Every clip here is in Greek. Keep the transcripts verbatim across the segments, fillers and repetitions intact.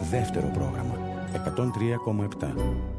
Δεύτερο πρόγραμμα. εκατόν τρία κόμμα επτά.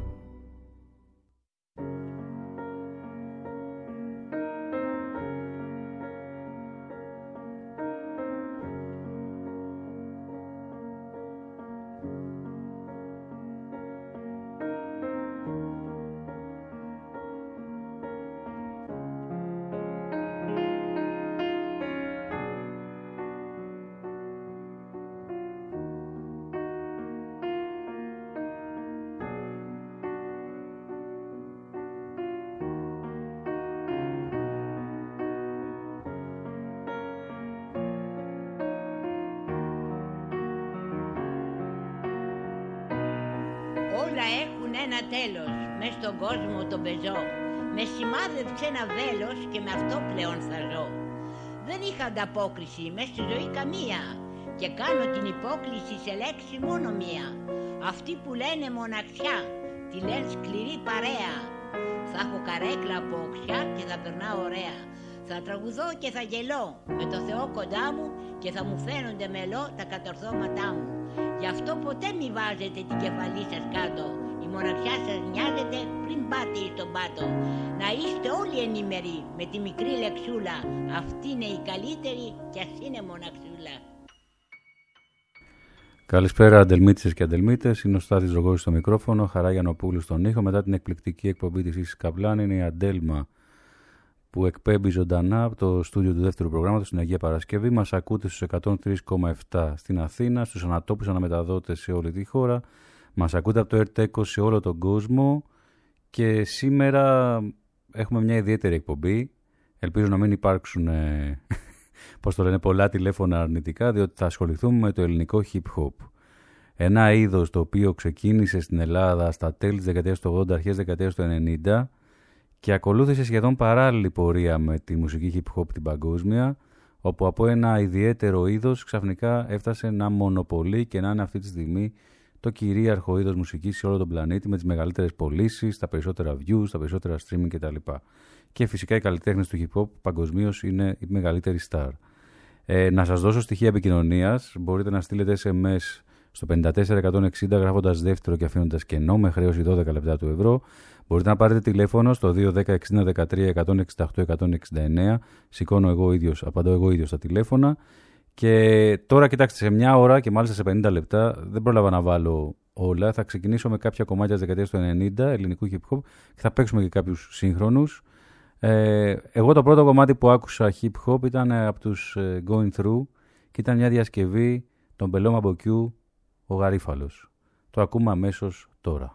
Όλα έχουν ένα τέλος, μες στον κόσμο τον πεζό. Με σημάδεψε ένα βέλος και με αυτό πλέον θα ζω. Δεν είχα ανταπόκριση μες στη ζωή καμία και κάνω την υπόκληση σε λέξη μόνο μία. Αυτοί που λένε μοναξιά, τη λένε σκληρή παρέα. Θα έχω καρέκλα από οξιά και θα περνάω ωραία. Θα τραγουδώ και θα γελώ με το Θεό κοντά μου και θα μου φαίνονται μελό τα κατορθώματά μου. Γι' αυτό ποτέ μη βάζετε την κεφαλή σας κάτω. Η μοναξιά σας νοιάζεται πριν πάτε στον πάτο. Να είστε όλοι ενήμεροι με τη μικρή λεξούλα. Αυτή είναι η καλύτερη κι ας είναι μοναξούλα. Καλησπέρα αντελμίτσες και αντελμίτες. Είναι ο Στάθης Ρογόζης στο μικρόφωνο, Χαρά Γιαννοπούλου στον ήχο. Μετά την εκπληκτική εκπομπή της Ίσης Καπλάν είναι η Αντέλμα που εκπέμπει ζωντανά από το στούντιο του δεύτερου προγράμματος στην Αγία Παρασκευή. Μας ακούτε στους εκατόν τρία κόμμα επτά στην Αθήνα, στους ανατόπους αναμεταδότες σε όλη τη χώρα. Μας ακούτε από το ΕΡΤ σε όλο τον κόσμο και σήμερα έχουμε μια ιδιαίτερη εκπομπή. Ελπίζω να μην υπάρξουν ε, πώς το λένε, πολλά τηλέφωνα αρνητικά, διότι θα ασχοληθούμε με το ελληνικό hip hop. Ένα είδος το οποίο ξεκίνησε στην Ελλάδα στα τέλη της δεκαετίας του ογδόντα, αρχές της δεκαετίας του ενενήντα και ακολούθησε σχεδόν παράλληλη πορεία με τη μουσική hip hop την παγκόσμια, όπου από ένα ιδιαίτερο είδος ξαφνικά έφτασε να μονοπολεί και να είναι αυτή τη στιγμή το κυρίαρχο είδος μουσικής σε όλο τον πλανήτη, με τις μεγαλύτερες πωλήσεις, τα περισσότερα views, τα περισσότερα streaming κτλ. Και φυσικά οι καλλιτέχνες του hip hop παγκοσμίως είναι οι μεγαλύτεροι star. Ε, να σας δώσω στοιχεία επικοινωνίας. Μπορείτε να στείλετε ες εμ ες στο πέντε τέσσερα εκατόν εξήντα γράφοντας δεύτερο και αφήνοντας κενό με χρέωση δώδεκα λεπτά του ευρώ. Μπορείτε να πάρετε τηλέφωνο στο δύο ένα μηδέν εξήντα δεκατρία εκατόν εξήντα οκτώ εκατόν εξήντα εννέα. Σηκώνω εγώ ίδιος, απαντώ εγώ ίδιος στα τηλέφωνα. Και τώρα κοιτάξτε, σε μια ώρα και μάλιστα σε πενήντα λεπτά δεν πρόλαβα να βάλω όλα. Θα ξεκινήσω με κάποια κομμάτια της δεκαετίας του ενενήντα ελληνικού hip hop και θα παίξουμε και κάποιους σύγχρονους. Ε, εγώ το πρώτο κομμάτι που άκουσα hip hop ήταν από τους Going Through και ήταν μια διασκευή των Πελώμα Μποκιού, ο Γαρίφαλος. Το ακούμε αμέσως τώρα.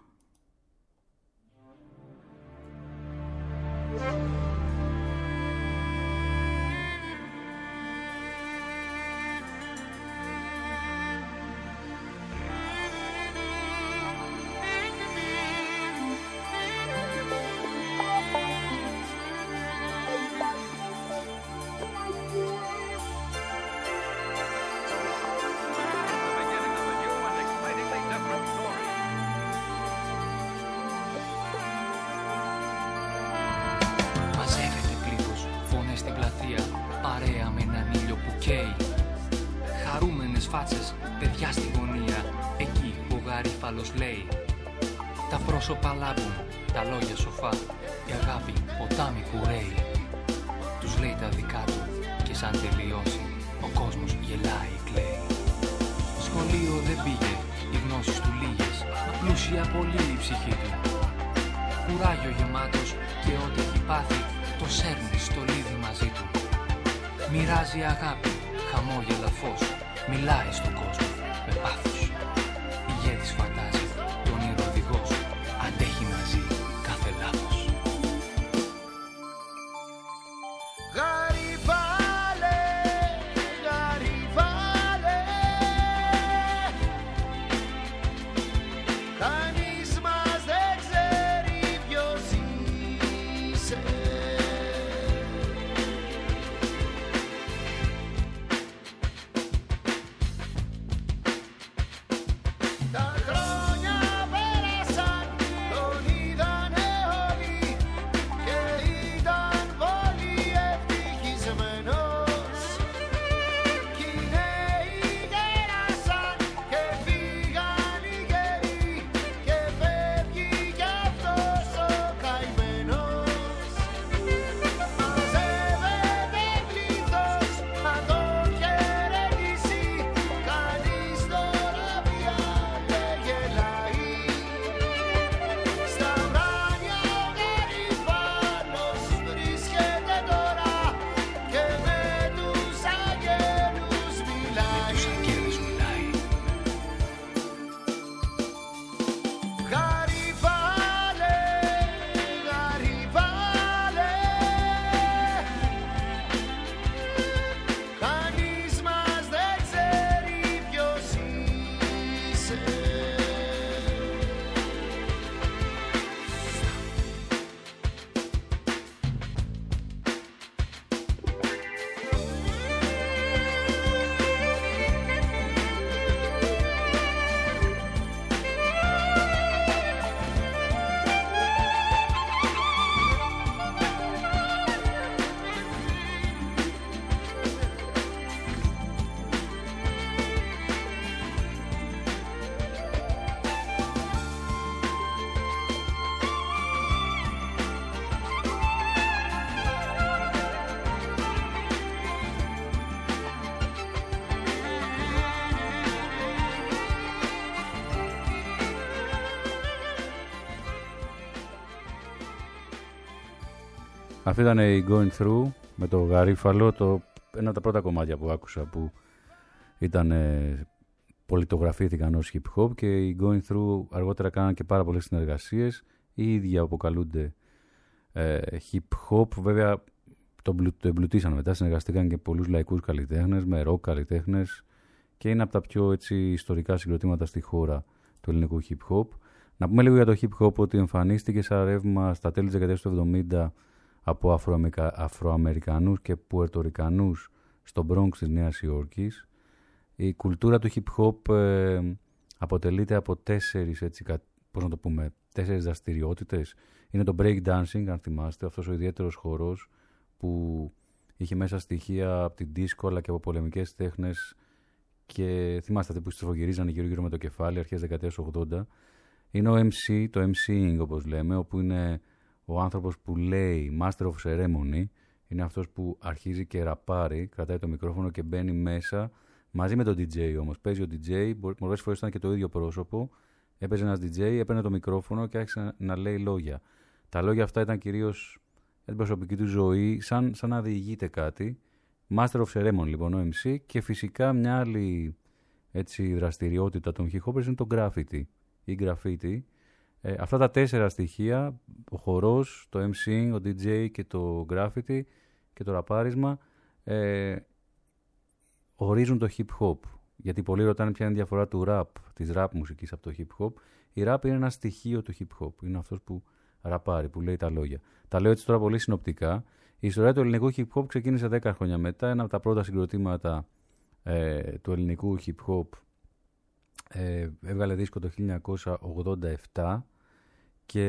Αυτή ήταν η Going Through με το Γαρίφαλο, το, ένα από τα πρώτα κομμάτια που άκουσα που ήταν, ε, πολιτογραφήθηκαν ως hip hop, και οι Going Through αργότερα κάναν και πάρα πολλές συνεργασίες. Οι ίδιοι αποκαλούνται ε, hip hop, βέβαια το, το εμπλουτίσαν μετά, συνεργαστήκαν και πολλούς λαϊκούς καλλιτέχνες με rock καλλιτέχνες και είναι από τα πιο έτσι, ιστορικά συγκροτήματα στη χώρα του ελληνικού hip hop. Να πούμε λίγο για το hip hop ότι εμφανίστηκε σαν ρεύμα στα τέλη της δεκαετίας του εβδομήντα από Αφροαμερικανούς και Πουερτορικανούς στο Bronx της Νέας Υόρκης. Η κουλτούρα του hip hop ε, αποτελείται από τέσσερις, έτσι, πώς να το πούμε, τέσσερις δραστηριότητες. Είναι το break dancing, αν θυμάστε, αυτός ο ιδιαίτερος χορός που είχε μέσα στοιχεία από την disco αλλά και από πολεμικές τέχνες, και θυμάστε αυτοί που στροφογυρίζανε γύρω-γύρω με το κεφάλι αρχές δεκαετίας ογδόντα. Είναι ο εμ σι, το emceeing όπως λέμε, όπου είναι ο άνθρωπος που λέει, master of ceremony, είναι αυτός που αρχίζει και ραπάρει, κρατάει το μικρόφωνο και μπαίνει μέσα, μαζί με τον ντι τζέι όμως. Παίζει ο ντι τζέι, πολλές φορές ήταν και το ίδιο πρόσωπο, έπαιζε ένας ντι τζέι, έπαιρνε το μικρόφωνο και άρχισε να, να λέει λόγια. Τα λόγια αυτά ήταν κυρίως για την προσωπική του ζωή, σαν, σαν να διηγείται κάτι. Master of ceremony λοιπόν ο εμ σι, και φυσικά μια άλλη έτσι, δραστηριότητα των hip hoppers είναι το graffiti ή graffiti. Ε, αυτά τα τέσσερα στοιχεία, ο χορός, το emceeing, ο ντι τζέι και το graffiti και το ραπάρισμα, ε, ορίζουν το hip hop. Γιατί πολλοί ρωτάνε ποια είναι η διαφορά του rap, της rap μουσικής από το hip hop. Η rap είναι ένα στοιχείο του hip hop. Είναι αυτός που ραπάρει, που λέει τα λόγια. Τα λέω έτσι τώρα πολύ συνοπτικά. Η ιστορία του ελληνικού hip hop ξεκίνησε δέκα χρόνια μετά. Ένα από τα πρώτα συγκροτήματα ε, του ελληνικού hip hop ε, έβγαλε δίσκο το χίλια εννιακόσια ογδόντα επτά και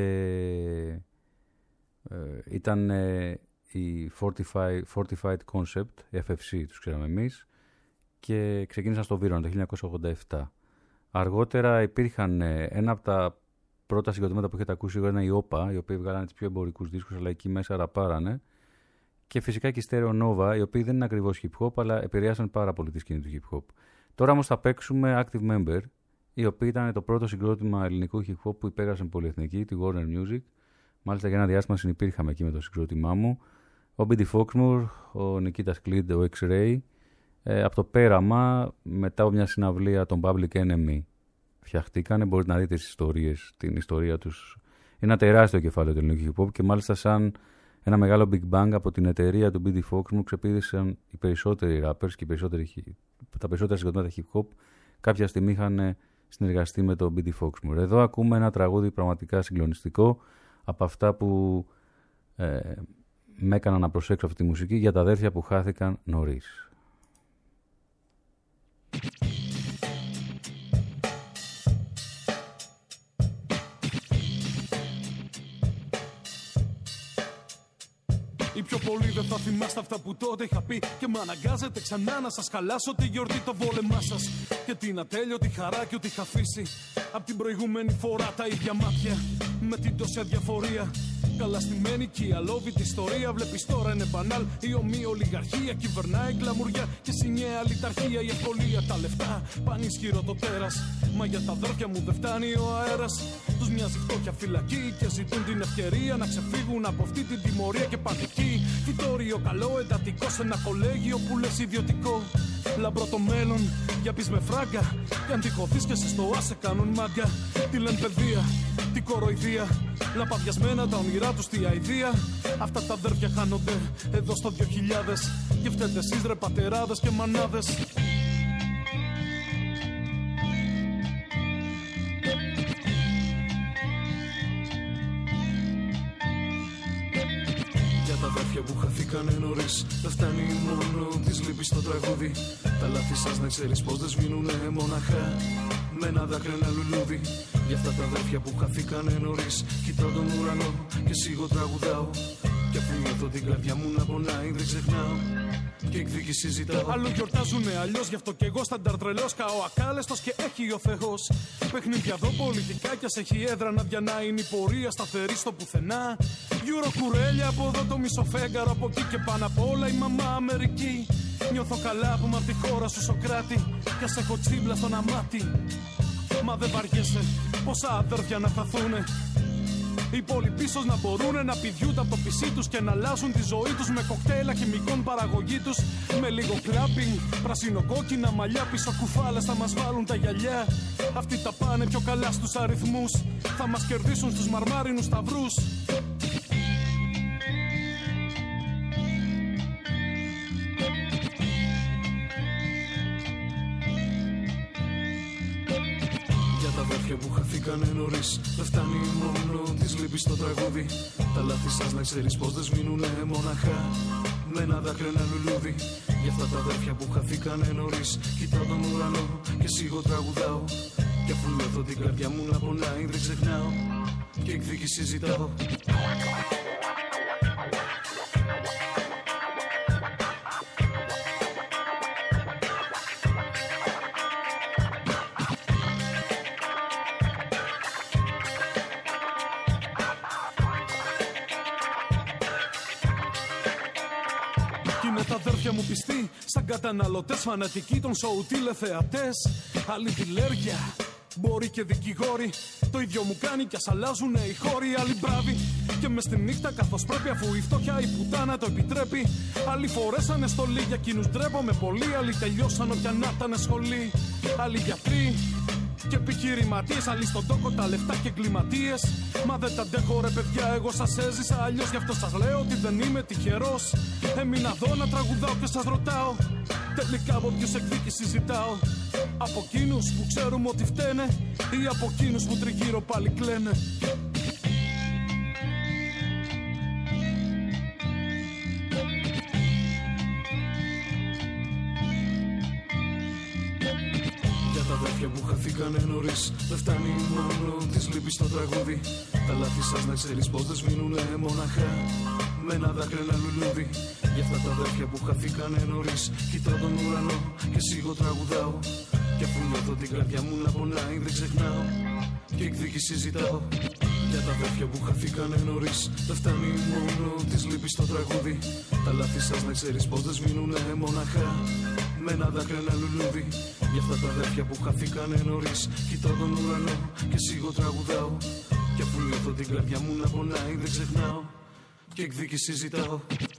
ε, ήταν ε, η Fortified, Fortified Concept, εφ εφ σι τους ξέραμε εμείς, και ξεκίνησαν στο Βύρωνα το χίλια εννιακόσια ογδόντα επτά. Αργότερα υπήρχαν ε, ένα από τα πρώτα συγκροτήματα που έχετε ακούσει ήταν η Όπα, οι οποίοι βγάλανε τις πιο εμπορικούς δίσκους, αλλά εκεί μέσα ραπάρανε. Και φυσικά και η Stereo Nova, οι οποίοι δεν είναι ακριβώς hip hop, αλλά επηρεάσαν πάρα πολύ τη σκηνή του hip hop. Τώρα όμως θα παίξουμε Active Member, οι οποίοι ήταν το πρώτο συγκρότημα ελληνικού hip hop που υπέγραψαν πολυεθνική, τη Warner Music. Μάλιστα για ένα διάστημα συνυπήρχαμε εκεί με το συγκρότημά μου. Ο Μπίντι Foxmoor, ο Νικήτας Κλίντ, ο X-Ray. Ε, από το πέραμα, μετά από μια συναυλία των Public Enemy, φτιαχτήκανε. Μπορείτε να δείτε τις ιστορίες, την ιστορία τους. Είναι ένα τεράστιο κεφάλαιο του ελληνικού hip hop και μάλιστα σαν ένα μεγάλο Big Bang από την εταιρεία του Μπίντι Foxmoor ξεπήδησαν οι περισσότεροι rappers και οι περισσότεροι, τα περισσότερα συγκροτήματα hip hop κάποια στιγμή είχαν συνεργαστεί με τον Μπίντι Foxmoor. Εδώ ακούμε ένα τραγούδι πραγματικά συγκλονιστικό από αυτά που ε, με έκαναν να προσέξω αυτή τη μουσική, για τα αδέρφια που χάθηκαν νωρίς. Οι πιο πολλοί δεν θα θυμάστε αυτά που τότε είχα πει και με αναγκάζετε ξανά να σας χαλάσω τη γιορτή το βόλεμά σας. Και την ατέλειωτη χαρά και ότι είχα αφήσει απ' την προηγούμενη φορά τα ίδια μάτια με την τόση αδιαφορία. Καλά στημένη και η αλόβητη ιστορία. Βλέπεις τώρα είναι μπανάλ. Η ομοία ολιγαρχία κυβερνάει γκλαμουριά και συνιαία λιταρχία. Η ευκολία, τα λεφτά, πανίσχυρο το τέρας. Μα για τα αδέρφια μου δεν φτάνει ο αέρας. Τους μοιάζει φτώχεια φυλακή και ζητούν την ευκαιρία να ξεφύγουν από αυτή την τιμωρία και παθητική. Φυτόριο καλό, εντατικό σε ένα κολέγιο που λες ιδιωτικό. Λαμπρό το μέλλον, για πεις με φράγκα. Κι αν τυχωθείς και σε στο άσε κάνουν μάγκα. Τι λένε παιδεία, τι κοροϊδία. Λαπαδιασμένα τα όνειρά τους στη αηδία. Αυτά τα αδέρφια χάνονται εδώ στο δύο χιλιάδες. Και φταίτε εσείς ρε πατεράδες και μανάδες. Για τα αδέρφια που χαθήκανε νωρίς δεν φτάνει μόνο της λύπης στο τραγούδι. Τα λάθη σας να ξέρεις πως δεν σβήνουνε μοναχά με ένα δάκρυ, ένα λουλούδι. Για αυτά τα αδέρφια που χαθήκανε νωρίς κοιτάω τον ουρανό και σίγω τραγουδάω. Κι αφού νιώθω την καρδιά μου να πονάει δεν ξεχνάω και εκδίκηση ζητάω. Αλλού γιορτάζουνε αλλιώς, γι' αυτό κι εγώ στανταρ τρελός. Καώ ακάλεστος και έχει ο Θεός. Παιχνίδια εδώ πολιτικά κι ας έχει έδρα να διανάει. Είναι η πορεία σταθερή στο πουθενά. Γιούρο κουρέλια από εδώ το μισοφέγγαρο. Από εκεί και πάνω απ' όλα η μαμά Αμερική. Νιώθω καλά που είμαι απ' τη χώρα σου Σοκράτη. Κι ας έχω τσίμπλα στον αμάτι. Μα δεν βαριέσαι πόσα αδέρφια να χαθούνε. Οι πολυπίσσος να μπορούνε να πηδιούνται από το πισί τους και να αλλάζουν τη ζωή τους με κοκτέιλα χημικών παραγωγή τους. Με λίγο κλάμπινγκ, πρασινοκόκκινα μαλλιά, πίσω κουφάλες θα μας βάλουν τα γυαλιά. Αυτοί τα πάνε πιο καλά στους αριθμούς, θα μας κερδίσουν στους μαρμάρινους σταυρούς. Που χαθήκανε νωρίς, δεν φτάνει μόνο της λύπης στο τραγούδι. Τα λάθη σας να ξέρεις πως δεν σμείνουνε μοναχά με ένα δάκρυ ένα λουλούδι. Για αυτά τα αδέρφια που χαθήκανε νωρίς, κοιτάω τον ουρανό και σίγω τραγουδάω. Κι αφού νιώθω την καρδιά μου να πονάει δεν ξεχνάω και εκδίκηση ζητάω. Μου πιστοί, σαν καταναλωτές φανατικοί των σοου τηλεθεατές. Άλλη τηλέργεια, μπορεί και δικηγόροι. Το ίδιο μου κάνει κι ας αλλάζουνε οι χώροι. Άλλοι μπράβοι και μες στη νύχτα καθώς πρέπει, αφού η φτώχεια η πουτάνα το επιτρέπει. Άλλοι φορέσανε στολή, για εκείνους ντρέπομαι πολύ. Άλλοι τελειώσαν όποια να ήτανε σχολή. Άλλοι γιατροί και επιχειρηματίες, άλλοι στον τόκο τα λεφτά και εγκληματίες. Μα δεν τα αντέχω ρε παιδιά, εγώ σας έζησα αλλιώς. Γι' αυτό σας λέω ότι δεν είμαι τυχερός. Έμεινα εδώ να τραγουδάω και σας ρωτάω, τελικά από ποιους εκδίκηση ζητάω. Από εκείνους που ξέρουμε ότι φταίνε ή από εκείνους που τριγύρω πάλι κλαίνε. Που χαθήκανε νωρίς, δεν φτάνει μόνο της λύπης στο τραγούδι. Τα λάθη σας να ξέρεις πως δεν σμείνουνε μοναχά με ένα δάκρυ ένα λουλούδι. Για αυτά τα αδέρφια που χαθήκανε νωρίς, κοιτάω τον ουρανό και σίγω τραγουδάω. Κι αφού νιώθω την καρδιά μου να πονάει δεν ξεχνάω και εκδίκηση ζητάω. Για τα αδέρφια που χαθήκανε νωρίς, δεν φτάνει μόνο της λύπης στο τραγούδι. Τα λάθη σας να ξέρεις πως δεν σμείνουνε μοναχά με ένα δάκρυ ένα λουλούδι. Για αυτά τα αδέρφια που χαθήκανε νωρίς, κοιτάω τον ουρανό και σίγω τραγουδάω. Κι αφού νιώθω την καρδιά μου να πονάει δεν ξεχνάω και εκδίκηση ζητάω.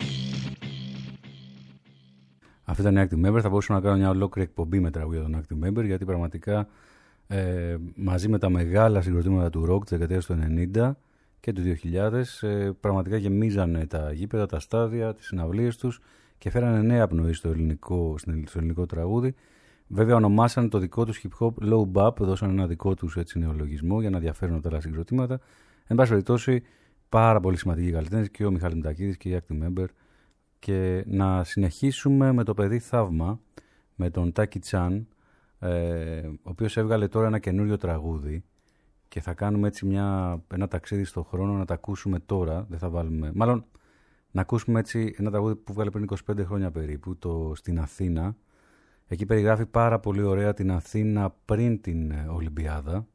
Αυτή ήταν η Active Member. Θα μπορούσα να κάνω μια ολόκληρη εκπομπή με τραγούδια των Active Member, γιατί πραγματικά ε, μαζί με τα μεγάλα συγκροτήματα του rock της δεκαετίας του ενενήντα και του δύο χιλιάδες ε, πραγματικά γεμίζανε τα γήπεδα, τα στάδια, τις συναυλίες τους και φέρανε νέα πνοή στο ελληνικό, στο ελληνικό τραγούδι. Βέβαια ονομάσαν το δικό τους hip hop low bap, δώσαν ένα δικό τους έτσι νεολογισμό για να διαφέρουν τα άλλα συγκροτήματα. Εν πάση περιπτώσει, πάρα πολύ σημαντικοί καλλιτέχνες και ο Μιχάλης Μητακίδης και η Active Member. Και να συνεχίσουμε με το παιδί Θαύμα, με τον Τάκη Τσάν, ε, ο οποίος έβγαλε τώρα ένα καινούριο τραγούδι και θα κάνουμε έτσι μια, ένα ταξίδι στον χρόνο να τα ακούσουμε τώρα, δεν θα βάλουμε, μάλλον να ακούσουμε έτσι ένα τραγούδι που βγάλε πριν είκοσι πέντε χρόνια περίπου, το «Στην Αθήνα». Εκεί περιγράφει πάρα πολύ ωραία την Αθήνα πριν την Ολυμπιάδα.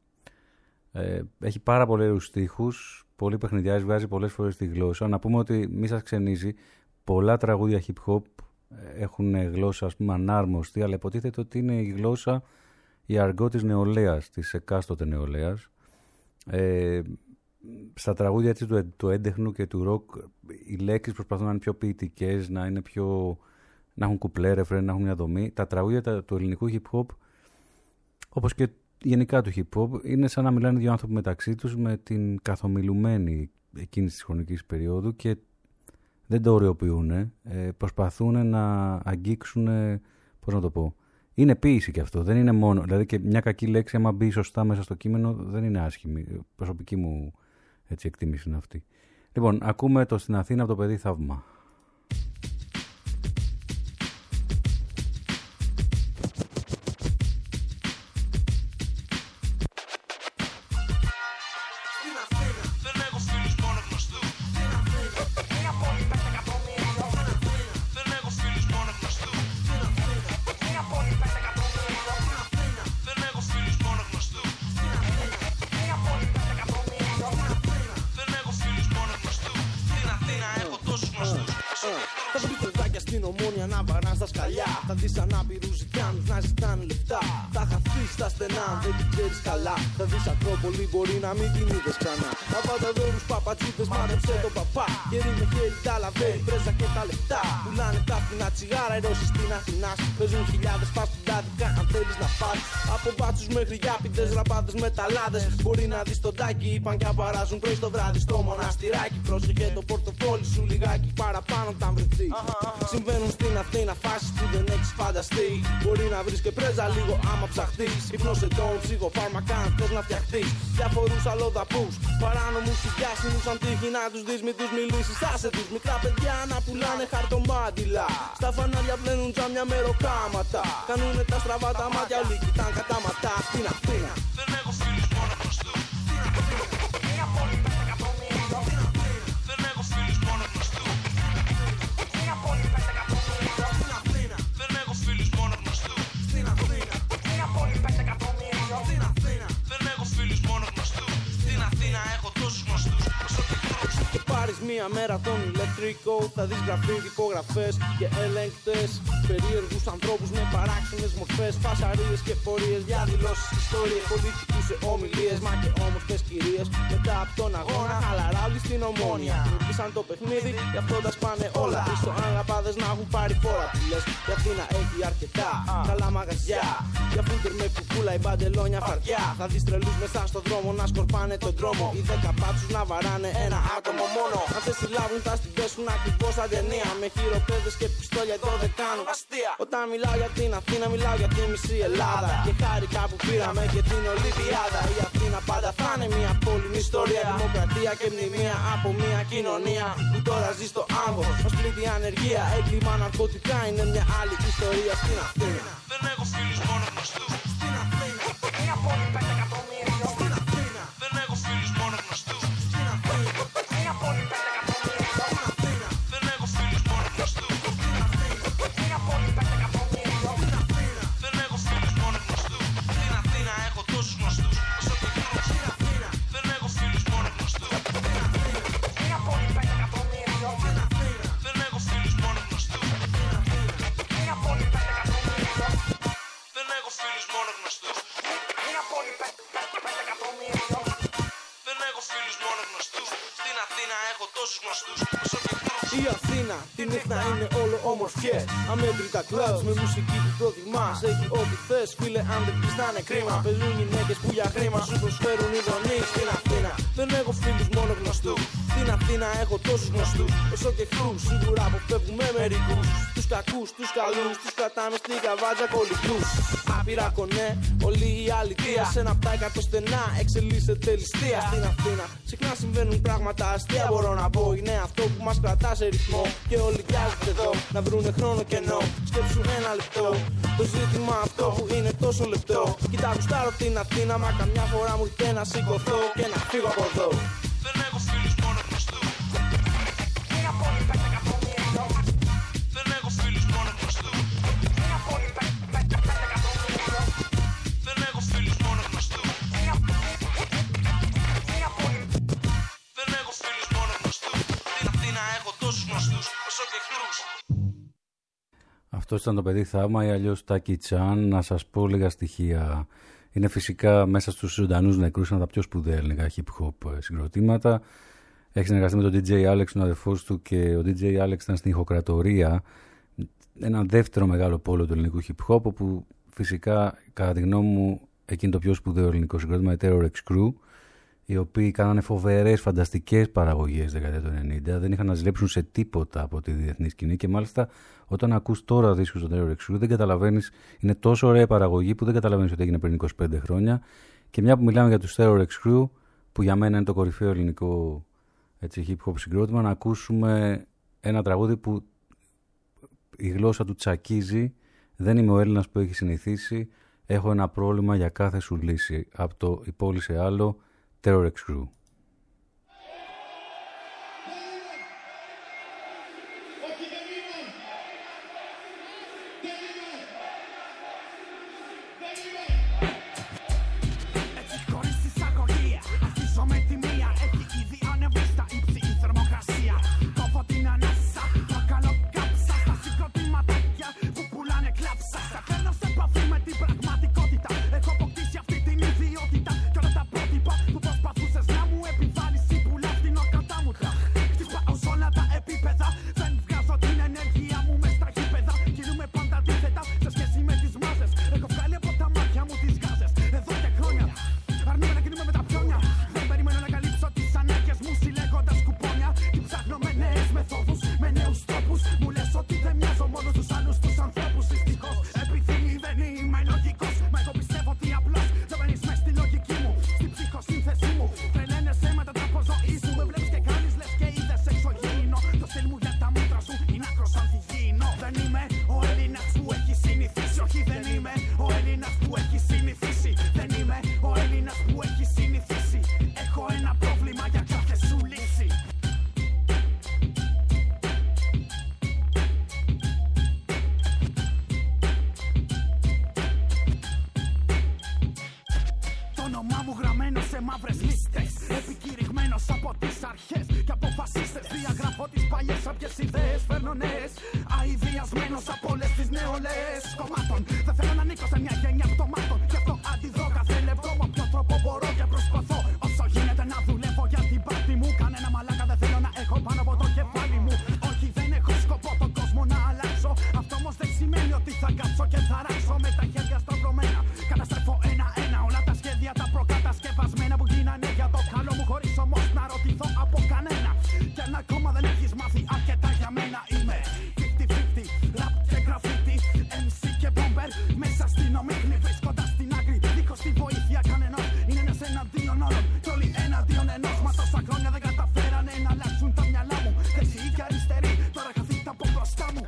Ε, έχει πάρα πολλούς στίχους, πολύ παιχνιδιάζει, βγάζει πολλές φορές τη γλώσσα. Να πούμε ότι μη σας ξενίζει, πολλά τραγούδια hip hop έχουν γλώσσα ας πούμε ανάρμοστη, αλλά υποτίθεται ότι είναι η γλώσσα, η αργό της νεολαίας, της εκάστοτε νεολαίας. Ε, στα τραγούδια έτσι, του, του έντεχνου και του ροκ οι λέξεις προσπαθούν να είναι πιο ποιητικές, να είναι πιο... να έχουν κουπλέ, ρεφρέν, να έχουν μια δομή. Τα τραγούδια τα, του ελληνικού hip hop, όπως και γενικά του hip hop, είναι σαν να μιλάνε δύο άνθρωποι μεταξύ τους με την καθομιλουμένη εκείνης της χρονικής περίοδου και δεν το ωρεοποιούν. Ε, προσπαθούν να αγγίξουν, πώς να το πω. Είναι ποίηση και αυτό, δεν είναι μόνο. Δηλαδή και μια κακή λέξη, άμα μπει σωστά μέσα στο κείμενο, δεν είναι άσχημη. Προσωπική μου έτσι, εκτίμηση είναι αυτή. Λοιπόν, ακούμε το «Στην Αθήνα» από το παιδί Θαύμα. Θα δεις ανάπηρους ζητάνους να ζητάνε λεφτά. Θα χαθείς στα στενά, δεν την ξέρεις καλά. Θα δεις Ακρόπολη, μπορεί να μην την είδες ξανά. Απανταδόρους, παπατσίδες, μάνεψε τον παπά. Γερί με χέρι, τα λαβέρι, πρέζα και τα λεφτά. Πουλάνε τα φθηνά τσιγάρα, οι Ρώσοι στην Αθηνά. Παίζουν χιλιάδες παστιντάδικα αν θέλεις να πας. Από μπάτσους μέχρι γιάπηδες, ραπάδες με ταλάδες. Μπορεί να δεις τον τάκι, είπαν και απαράζουν πρωί στο βράδυ στο μοναστηράκι. Πρόσεχε το πορτοφόλι σου λιγάκι παραπάνω τα βρεθεί. Συμβαίνουν στην Αθήνα φάσεις που δεν έχεις φανταστεί. Μπορεί να βρεις και πρέζα λίγο άμα ψαχτείς. Υπνοσετών, ψυχοφάρμακα αν θες να φτιαχτείς. Διαφορούς αλλοδαπούς, παράνομους συγκιάσιμους. Αν τύχει να τους δεις μη τους μιλήσεις, άσε τους. Μικρά παιδιά να πουλάνε χαρτομάτιλα. Στα φανάρια πλένουν τζάμια με ροκάματα. Κάνουνε τα στραβά τα μάτια, όλοι κοιτάν κατάματα. Στην Αθήνα δεν έχω φίλους, μόνο γνωστούς. Μια πόλη πέντε εκατομμύριων. Δεν έχω φίλους, μόνο γνωστούς. Μια πόλη πέντε εκατομμύριων. Δεν έχω φίλους, μόνο γνωστούς. Μια πόλη πέντε εκατομμύριων. Δεν έχω φίλους, μόνο γνωστούς. Στην Αθήνα έχω τόσους γνωστούς. Και πάρεις μία μέρα τον ηλεκτρικό, θα δεις γραφείο, υπογραφές και ελεγκτές. Περίεργους ανθρώπους με παράξενες μορφές, φασαρίες και πορείες, διαδηλώσεις, ιστορίες, πολιτικούς σε ομιλίες, μα και όμορφες κυρίες. Μετά από τον αγώνα, χαλαρά όλοι στην Ομόνια. Νίκησαν το παιχνίδι, γι' αυτό τα σπάνε όλα. Ίσο αν ραπάδες να έχουν πάρει φόρα. Τι λες, η Αθήνα έχει αρκετά καλά μαγαζιά. Για φούτερ με κουκούλα, η μπαντελόνια φαρδιά. Θα δεις τρελούς μέσα στο δρόμο να σκορπάνε τον δρόμο. Οι δέκα πάτσους να βαράνε ένα άτομο μόνο. Αν σε συλλάβουν θα στην πέσουν ακριβώς σαν ταινία. Με χειροπέδες και πιστόλια εδώ δεν κάνουν αστεία. Όταν μιλάω για την Αθήνα, μιλάω για τη μισή Ελλάδα. Και χάρηκα που πήραμε και την Ολυμπιάδα. Η Αθήνα πάντα θα είναι μια πόλη με ιστορία, δημοκρατία και μνημεία από μια κοινωνία που τώρα ζει στο άμβο. Μας πλήττει ανεργία, έγκλημα, ναρκωτικά είναι μια άλλη ιστορία στην Αθήνα. Δεν έχω φίλους, μόνο γνωστούς. Στην Αθήνα μια πόλη πέντε εκατομμύριων. Στην Αθήνα δεν έχω φίλους, μόνο γνωστούς. Στην Αθήνα μια πόλη πέντε εκατομμύριων. Δεν έχω φίλους, μόνο γνωστούς. Μια πόλη πέντε εκατομμύριων. Δεν έχω φίλους, μόνο γνωστούς. Στην Αθήνα έχω τόσους γνωστούς όσο και εχθρούς. Δεν έχω φίλους, μόνο γνωστούς. Μια πόλη πέντε εκατομμύριων. Δεν έχω φίλους, μόνο γνωστούς. Μια πόλη πέντε εκατομμύριων. Δεν έχω φίλους, μόνο γνωστούς. Μια πόλη πέντε εκατομμύριων. Δεν έχω φίλους, μόνο γνωστούς. Στην Αθήνα έχω τόσους γνωστούς όσο και εχθρούς. Η Αθήνα τη νύχτα είναι όλο όμορφιες. Αμέτρητα κλαμπς με μουσική που προτιμάς. Έχει ό,τι θες φίλε, αν δεν πεις θα είναι κρίμα. Παίζουν γυναίκες που για χρήμα σου προσφέρουν ειδονή. Στην Αθήνα δεν έχω φίλους, μόνο γνωστούς. Στην Αθήνα έχω τόσους γνωστούς όσο και εχθρούς. Σίγουρα αποφεύγουμε μερικούς. Τους κακούς, τους καλούς, τους κρατάμε στην καβάτζα κολλητούς. Άπειρα κονέ, όλη η αλήθεια. Σε ένα από τα εκατό στενά εξελίσσεται ληστεία. Στην Αθήνα συχνά συμβαίνουν πράγματα αστεία. Μπορώ να πω είναι αυτό που μας κρατά σε ρυθμό. Και όλοι βιάζονται εδώ να βρουνε χρόνο κενό. Σκέψου ένα λεπτό το ζήτημα αυτό που είναι τόσο λεπτό. Κοίτα γουστάρω την Αθήνα, μα καμιά φορά μου ήρθε να σηκωθώ και να φύγω από εδώ. Δεν έχω φίλους, μόνο γνωστούς. Μια πόλη πέντε εκατομμύριων. Δεν έχω φίλους, μόνο γνωστούς. Μια πόλη πέντε εκατομμύριων. Δεν έχω φίλους, μόνο γνωστούς. Μια πόλη. Δεν έχω φίλους, μόνο γνωστούς. Στην Αθήνα έχω τόσους γνωστούς όσο και εχθρούς. Αυτό ήταν το παιδί Θαύμα ή αλλιώς Τάκι Τσάν. Να σας πω λίγα στοιχεία. Είναι φυσικά μέσα στους ζωντανούς νεκρούς, ένα από τα πιο σπουδαία ελληνικά hip-hop συγκροτήματα. Έχει συνεργαστεί με τον ντι τζέι Alex, τον αδερφός του, και ο ντι τζέι Alex ήταν στην ηχοκρατορία. Ένα δεύτερο μεγάλο πόλο του ελληνικού hip-hop, όπου φυσικά, κατά τη γνώμη μου, εκείνη το πιο σπουδαίο ελληνικό συγκρότημα, η Terror X Crew, οι οποίοι κάνανε φοβερές, φανταστικές παραγωγές δεκαετία του ενενήντα, δεν είχαν να ζηλέψουν σε τίποτα από τη διεθνή σκηνή και μάλιστα όταν ακούς τώρα δίσκους των Terror X Crew δεν καταλαβαίνεις, είναι τόσο ωραία παραγωγή που δεν καταλαβαίνεις ότι έγινε πριν είκοσι πέντε χρόνια. Και μια που μιλάμε για τους Terror X Crew, που για μένα είναι το κορυφαίο ελληνικό έτσι, hip hop συγκρότημα, να ακούσουμε ένα τραγούδι που η γλώσσα του τσακίζει. Δεν είμαι ο Έλληνας που έχει συνηθίσει, έχω ένα πρόβλημα για κάθε σου λύση. Από το «Η πόλη σε άλλο», Terror X Crew. Φέρνω σε επαφή με μαύρες λίστες. Επικηρυγμένος από τις αρχές και αποφασίστες. Διαγραφώ τις παλιές όποιες ιδέες φέρνω νέες. Αηδιασμένος από όλες τις νεολαίες κομμάτων. Δεν θέλω να ανήκω σε μια γενιά πτωμάτων. Γι' αυτό αντιδρώ κάθε λεπτό. Με ποιο τρόπο μπορώ και προσπαθώ όσο γίνεται να δουλεύω για την πάρτι μου. Κανένα μαλάκα δεν θέλω να έχω πάνω από το κεφάλι μου. Όχι, δεν έχω σκοπό τον κόσμο να αλλάξω. Αυτό όμως δεν σημαίνει ότι θα κάτσω και θα ράξω με τα χέρια σταυρωμένα. Καταστρέφω ένα-ένα όλα τα σχέδια τα προκατασκευασμένα που γίνανε για το καλό μου, χωρίς όμως να ρωτηθώ από κανένα. Και αν ακόμα δεν έχεις μάθει αρκετά για μένα, είμαι πενήντα πενήντα, rap και graffiti, εμ σι και bomber. Μέσα στην ομίχνη βρίσκοντας την άκρη, δίχως τη βοήθεια κανενός. Είναι ένας εναντίον όλων κι όλοι εναντίον ενός. Μα τόσα χρόνια δεν καταφέρανε να αλλάξουν τα μυαλά μου. Δεξιοί και αριστεροί, τώρα καθίστε από μπροστά μου.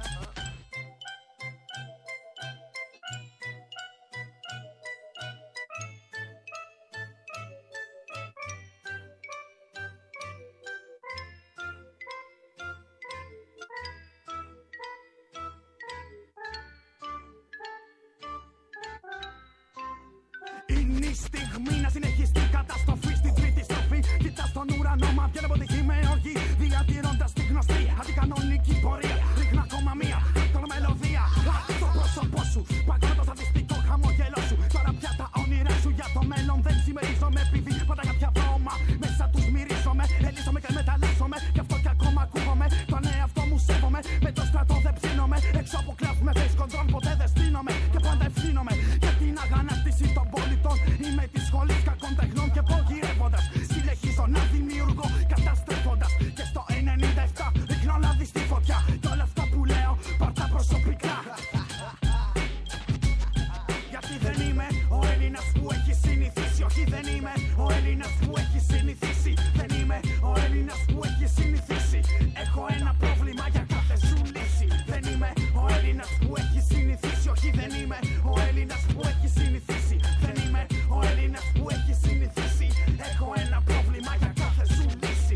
Είναι η στιγμή να συνεχιστεί η καταστροφή στην τρίτη στροφή. Κοιτάς τον ουρανό, μα βγαίνει από τη γη με οργή. Διατηρώντας τη γνωστή αντικανονική πορεία. Ρίχνω ακόμα μία ακτορ μελωδία. Άκου το πρόσωπό σου, παγκώνω το σαδιστικό χαμόγελό σου. Τώρα πια τα όνειρά σου για το μέλλον δεν συμμερίζομαι. Επειδή πάντα κάποια βρώμα μέσα τους μυρίζομαι. Ελύσομαι και μεταλλάσσομαι, γι' αυτό κι ακόμα ακούγομαι. Τον εαυτό μου σέβομαι, με το στρατό δεν ψήνομαι. Έξω από κλαμπ με face control ποτέ δεν στείνομαι. Και πάντα ευθύνομαι για την αγανάκτηση των πολιτών. Είμαι της σχολής κακών τεχνών και προγειρεύοντας. Συνεχίζω να δημιουργώ καταστρέφοντας. Και στο ενενήντα επτά ρίχνω λάδι στη φωτιά. Κι όλα αυτά που λέω πάρτα προσωπικά. Γιατί δεν είμαι ο Έλληνας που έχει συνηθίσει. Όχι, δεν είμαι ο Έλληνας που έχει συνηθίσει. Δεν είμαι ο Έλληνας που έχει συνηθίσει. Έχω ένα πρόβλημα για κάθε σου λύση. Δεν είμαι ο Έλληνας που έχει συνηθίσει. Όχι, δεν είμαι ο Έλληνας που έχει συνηθίσει. Δεν είμαι ο Έλληνας που έχει συνηθίσει. Έχω ένα πρόβλημα για κάθε σου λύση.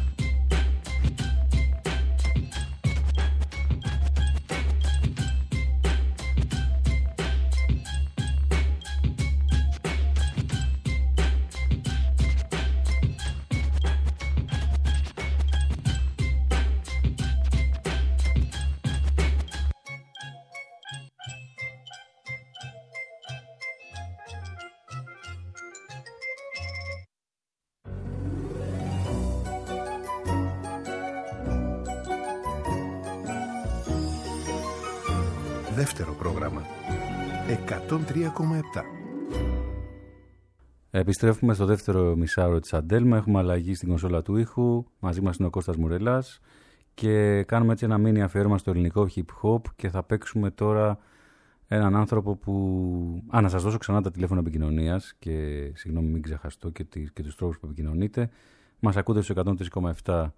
Δεύτερο πρόγραμμα εκατόν τρία κόμμα επτά. Επιστρέφουμε στο δεύτερο μισάωρο της Αντέλμα. Έχουμε αλλαγή στην κονσόλα του ήχου. Μαζί μας είναι ο Κώστας Μουρελάς και κάνουμε έτσι ένα μίνι αφιέρωμα στο ελληνικό hip hop και θα παίξουμε τώρα έναν άνθρωπο που... Α, να σας δώσω ξανά τα τηλέφωνα επικοινωνίας και συγγνώμη μην ξεχαστώ και, τις, και τους τρόπους που επικοινωνείτε. Μας ακούτε στο εκατόν τρία κόμμα επτά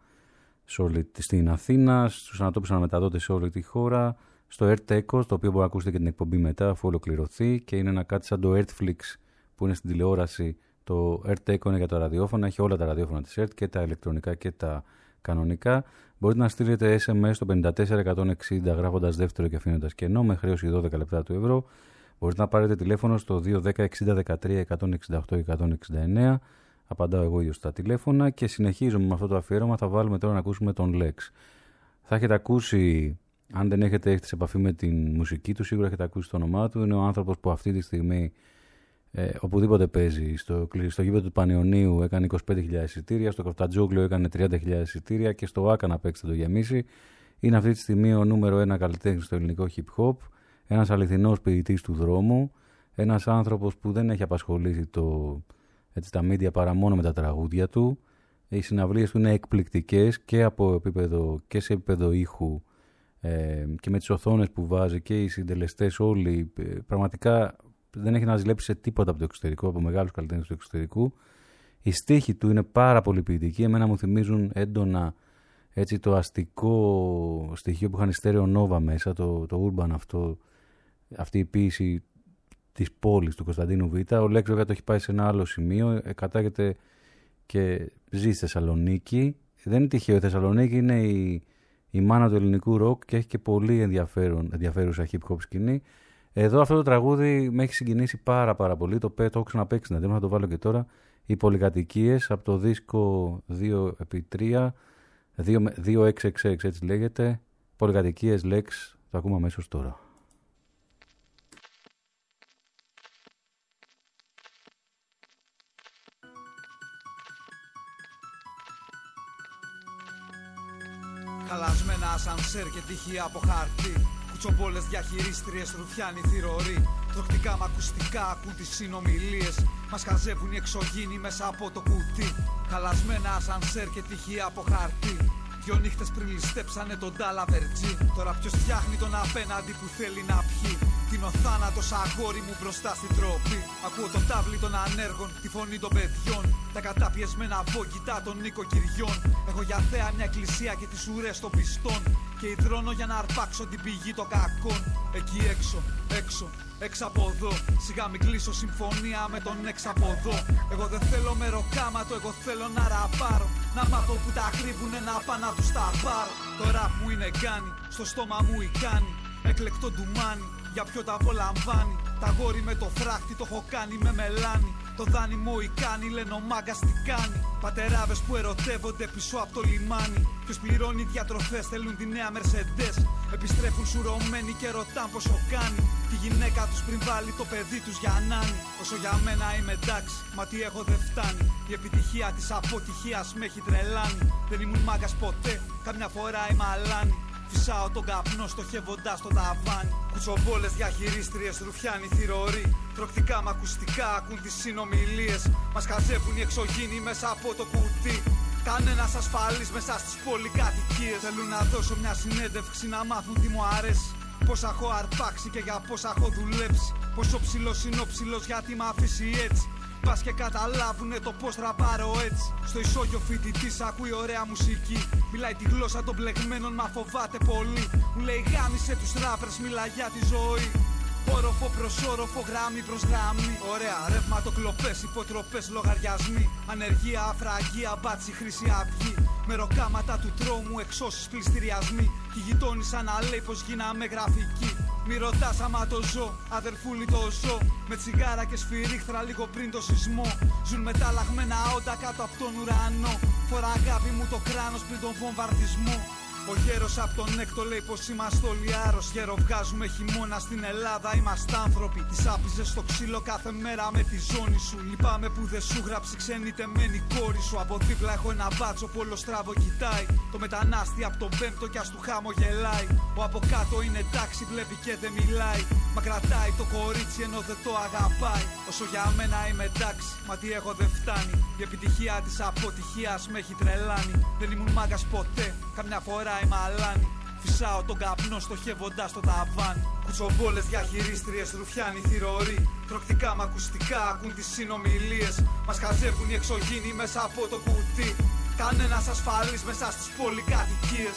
στην Αθήνα, στους ανατόπους αναμεταδότες σε όλη τη χώρα, στο Earth Echo, το οποίο μπορεί να ακούσετε και την εκπομπή μετά αφού ολοκληρωθεί και είναι ένα κάτι σαν το Earthflix που είναι στην τηλεόραση. Το Earth Echo είναι για τα ραδιόφωνα, έχει όλα τα ραδιόφωνα της Earth και τα ηλεκτρονικά και τα κανονικά. Μπορείτε να στείλετε ες εμ ες στο πέντε τέσσερα εκατόν εξήντα γράφοντας δεύτερο και αφήνοντας κενό με χρέωση δώδεκα λεπτά του ευρώ. Μπορείτε να πάρετε τηλέφωνο στο δύο ένα μηδέν εξήντα δεκατρία εκατόν εξήντα οκτώ εκατόν εξήντα εννέα. Απαντάω εγώ ίδιος στα τηλέφωνα και συνεχίζουμε με αυτό το αφιέρωμα. Θα βάλουμε τώρα να ακούσουμε τον Lex. Θα έχετε ακούσει, αν δεν έχετε έρθει σε επαφή με την μουσική του, σίγουρα έχετε ακούσει το όνομά του. Είναι ο άνθρωπος που αυτή τη στιγμή ε, οπουδήποτε παίζει. Στο, στο γήπεδο του Πανιωνίου έκανε είκοσι πέντε χιλιάδες εισιτήρια, στο Κοφτατζόγλιο έκανε τριάντα χιλιάδες εισιτήρια και στο Άκα να παίξει θα το γεμίσει. Είναι αυτή τη στιγμή ο νούμερο ένα καλλιτέχνης στο ελληνικό hip hop. Ένας αληθινός ποιητής του δρόμου. Ένας άνθρωπος που δεν έχει απασχολήσει το, έτσι, τα media παρά μόνο με τα τραγούδια του. Οι συναυλίες του είναι εκπληκτικές και, από επίπεδο, και σε επίπεδο ήχου ε, και με τις οθόνες που βάζει και οι συντελεστές όλοι. Ε, πραγματικά δεν έχει να ζηλέψει σε τίποτα από το εξωτερικό, από μεγάλους καλλιτέχνες του εξωτερικού. Οι στίχοι του είναι πάρα πολύ ποιητικοί. Εμένα μου θυμίζουν έντονα έτσι, το αστικό στοιχείο που είχαν Stereo Nova μέσα, το, το urban αυτό, αυτή η ποίηση της πόλης του Κωνσταντίνου Β. Ο Lex βέβαια το έχει πάει σε ένα άλλο σημείο, κατάγεται και ζει στη Θεσσαλονίκη. Δεν είναι τυχαίο, η Θεσσαλονίκη είναι η, η μάνα του ελληνικού ροκ και έχει και πολύ ενδιαφέρον, ενδιαφέρουσα hip hop σκηνή. Εδώ αυτό το τραγούδι με έχει συγκινήσει πάρα πάρα πολύ, το, το έχω ξαναπαίξει, να το βάλω και τώρα. οι πολυκατοικίες από το δίσκο δύο επί τρία, δύο έξι έξι έξι έτσι λέγεται, πολυκατοικίες Lex, το ακούμε αμέσως τώρα. Χαλασμένα ασανσέρ και τυχεία από χαρτί. Κουτσομπόλες διαχειρίστριες, ρουφιάνοι θηροροί. Τροκτικά μ' ακουστικά ακούν τις συνομιλίες. Μας χαζεύουν οι εξωγήινοι μέσα από το κουτί. Χαλασμένα ασανσέρ και τυχεία από χαρτί. Δυο νύχτες πριν ληστέψανε τον Τάλα Βερτζή. Τώρα ποιος φτιάχνει τον απέναντι που θέλει να πιει. Τι ο θάνατος αγόρι μου μπροστά στην τροπή. Ακούω το τάβλι των ανέργων, τη φωνή των παιδιών. Τα καταπιεσμένα βόγγιτα των νοικοκυριών. Έχω για θέα μια εκκλησία και τις ουρές των πιστών. Και υδρώνω για να αρπάξω την πηγή των κακών. Εκεί έξω, έξω, έξω από εδώ. Σιγά μην κλείσω συμφωνία με τον έξω από εδώ. Εγώ δεν θέλω μεροκάματο, εγώ θέλω να ραπάρω. Να μάθω που τα κρύβουνε να πάω να τους τα πάρω. Το ραπ μου είναι γκάνι, στο στόμα μου η κάνει. Εκλεκτό ντουμάνι, για ποιο τα απολαμβάνει. Τα γόρι με το φράχτη το έχω κάνει με μελάνι. Το δάνειμο η κάνει, λένε ο μάγκας τι κάνει. Πατεράδες που ερωτεύονται πίσω από το λιμάνι. Ποιος πληρώνει διατροφές, θέλουν τη νέα Mercedes. Επιστρέφουν σουρωμένοι και ρωτάν πόσο κάνει. Τη γυναίκα τους πριν βάλει το παιδί τους για νάνι. Όσο για μένα είμαι εντάξει, μα τι έχω δεν φτάνει. Η επιτυχία της αποτυχίας με έχει τρελάνει. Δεν ήμουν μάγκας ποτέ, καμιά φορά είμαι αλάνι. Φυσάω τον καπνό στοχεύοντας το ταβάνι. Κουτσομπόλες διαχειρίστριες, ρουφιάνοι θηροροί. Τροκτικά μ' ακουστικά ακούν τις συνομιλίες. Μας χαζεύουν οι εξωγήινοι μέσα από το κουτί. Κανένας ασφαλής μέσα στις πολυκατοικίες. Θέλουν να δώσω μια συνέντευξη να μάθουν τι μου αρέσει. Πόσα έχω αρπάξει και για πόσα έχω δουλέψει. Πόσο ψηλός είναι ο ψηλός γιατί μ' αφήσει έτσι. Πας και καταλάβουνε το πως τραπάρω έτσι. Στο ισόγειο φοιτητής ακούει ωραία μουσική. Μιλάει τη γλώσσα των μπλεγμένων μα φοβάται πολύ. Μου λέει γάμισε τους ράπερς, μιλά για τη ζωή. Όροφο προς όροφο, γράμμη προς γράμμη. Ωραία, ρευματοκλοπές, υποτροπές, λογαριασμοί. Ανεργία, αφραγία, μπάτσι, χρυσή αυγή. Μεροκάματα του τρόμου, εξώσεις, πληστηριασμοί. Κι η γειτόνισσα να λέει πως γίναμε γραφικοί. Μη ρωτάς άμα το ζω, αδερφούλη το ζω. Με τσιγάρα και σφυρίχτρα λίγο πριν το σεισμό. Ζουν μεταλλαγμένα όντα κάτω από τον ουρανό. Φορά αγάπη μου το κράνος πριν τον βομβαρδισμό. Ο γέρος απ' τον έκτο λέει πως είμαστε όλοι άρρωστοι. Γέρο βγάζουμε χειμώνα στην Ελλάδα, είμαστε άνθρωποι. Τις άπιζες στο ξύλο κάθε μέρα με τη ζώνη σου. Λυπάμαι που δεν σου γράψει ξένη τεμένη κόρη σου. Από δίπλα έχω ένα μπάτσο που όλο στραβό κοιτάει. Το μετανάστη απ' τον πέμπτο κι ας του χαμογελάει. Ο από κάτω είναι εντάξει, βλέπει και δεν μιλάει. Μα κρατάει το κορίτσι ενώ δεν το αγαπάει. Όσο για μένα είμαι εντάξει, μα τι έχω δεν φτάνει. Η επιτυχία της αποτυχίας με έχει τρελάνει. Δεν ήμουν μάγκας ποτέ, καμιά φορά είμαι αλάνι. Φυσάω τον καπνό στοχεύοντας το ταβάνι. Κουτσομπόλες διαχειρίστριες, ρουφιάνοι θηροροί. Τροκτικά μ' ακουστικά ακούν τις συνομιλίες. Μας χαζεύουν οι εξωγήινοι μέσα από το κουτί. Κανένας ασφαλής μέσα στις πολυκατοικίες.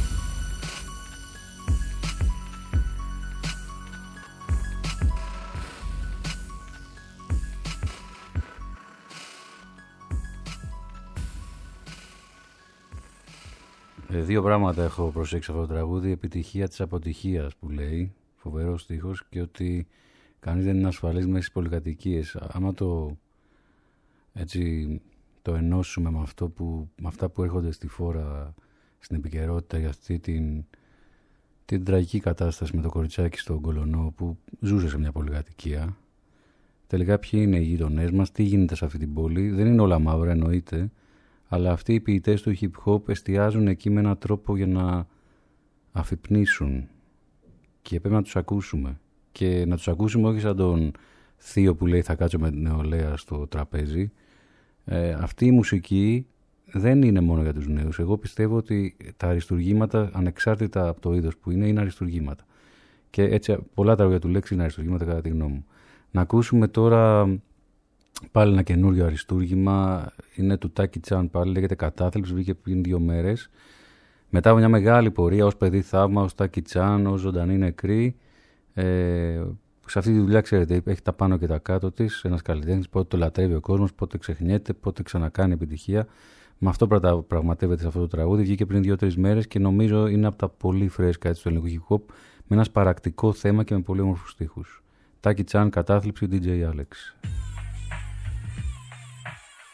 Δύο πράγματα έχω προσέξει αυτό το τραγούδι. Επιτυχία της αποτυχίας που λέει, φοβερός στίχος, και ότι κανείς δεν είναι ασφαλής μέσα στις πολυκατοικίες. Άμα το, έτσι, το ενώσουμε με, αυτό που, με αυτά που έρχονται στη φόρα στην επικαιρότητα για αυτή την, την τραγική κατάσταση με το κοριτσάκι στον Κολονό που ζούσε σε μια πολυκατοικία. Τελικά ποιοι είναι οι γείτονές μας, τι γίνεται σε αυτή την πόλη. Δεν είναι όλα μαύρα, εννοείται. Αλλά αυτοί οι ποιητές του hip hop εστιάζουν εκεί με έναν τρόπο για να αφυπνίσουν και πρέπει να τους ακούσουμε και να τους ακούσουμε όχι σαν τον θείο που λέει θα κάτσω με την νεολαία στο τραπέζι. Ε, αυτή η μουσική δεν είναι μόνο για τους νέους. Εγώ πιστεύω ότι τα αριστουργήματα, ανεξάρτητα από το είδος που είναι, είναι αριστουργήματα και έτσι πολλά τραγούδια του Λέξη είναι αριστουργήματα κατά τη γνώμη μου. Να ακούσουμε τώρα πάλι ένα καινούριο αριστούργημα, είναι του Τάκι Τσάν πάλι, λέγεται Κατάθλιψη, βγήκε πριν δύο μέρες. Μετά από μια μεγάλη πορεία ως παιδί θαύμα, ως Τάκι Τσάν, ως ζωντανή νεκρή. Ε, σε αυτή τη δουλειά, ξέρετε, έχει τα πάνω και τα κάτω της, ένας καλλιτέχνης, πότε το λατρεύει ο κόσμος, πότε ξεχνιέται, πότε ξανακάνει επιτυχία. Με αυτό πραγματεύεται σε αυτό το τραγούδι, βγήκε πριν δύο-τρεις μέρες και νομίζω είναι από τα πολύ φρέσκα του ελληνικού hip hop, με ένα σπαρακτικό θέμα και με πολύ όμορφους στίχους. Τάκι Τσάν, Κατάθλιψη, ντι τζέι Alex.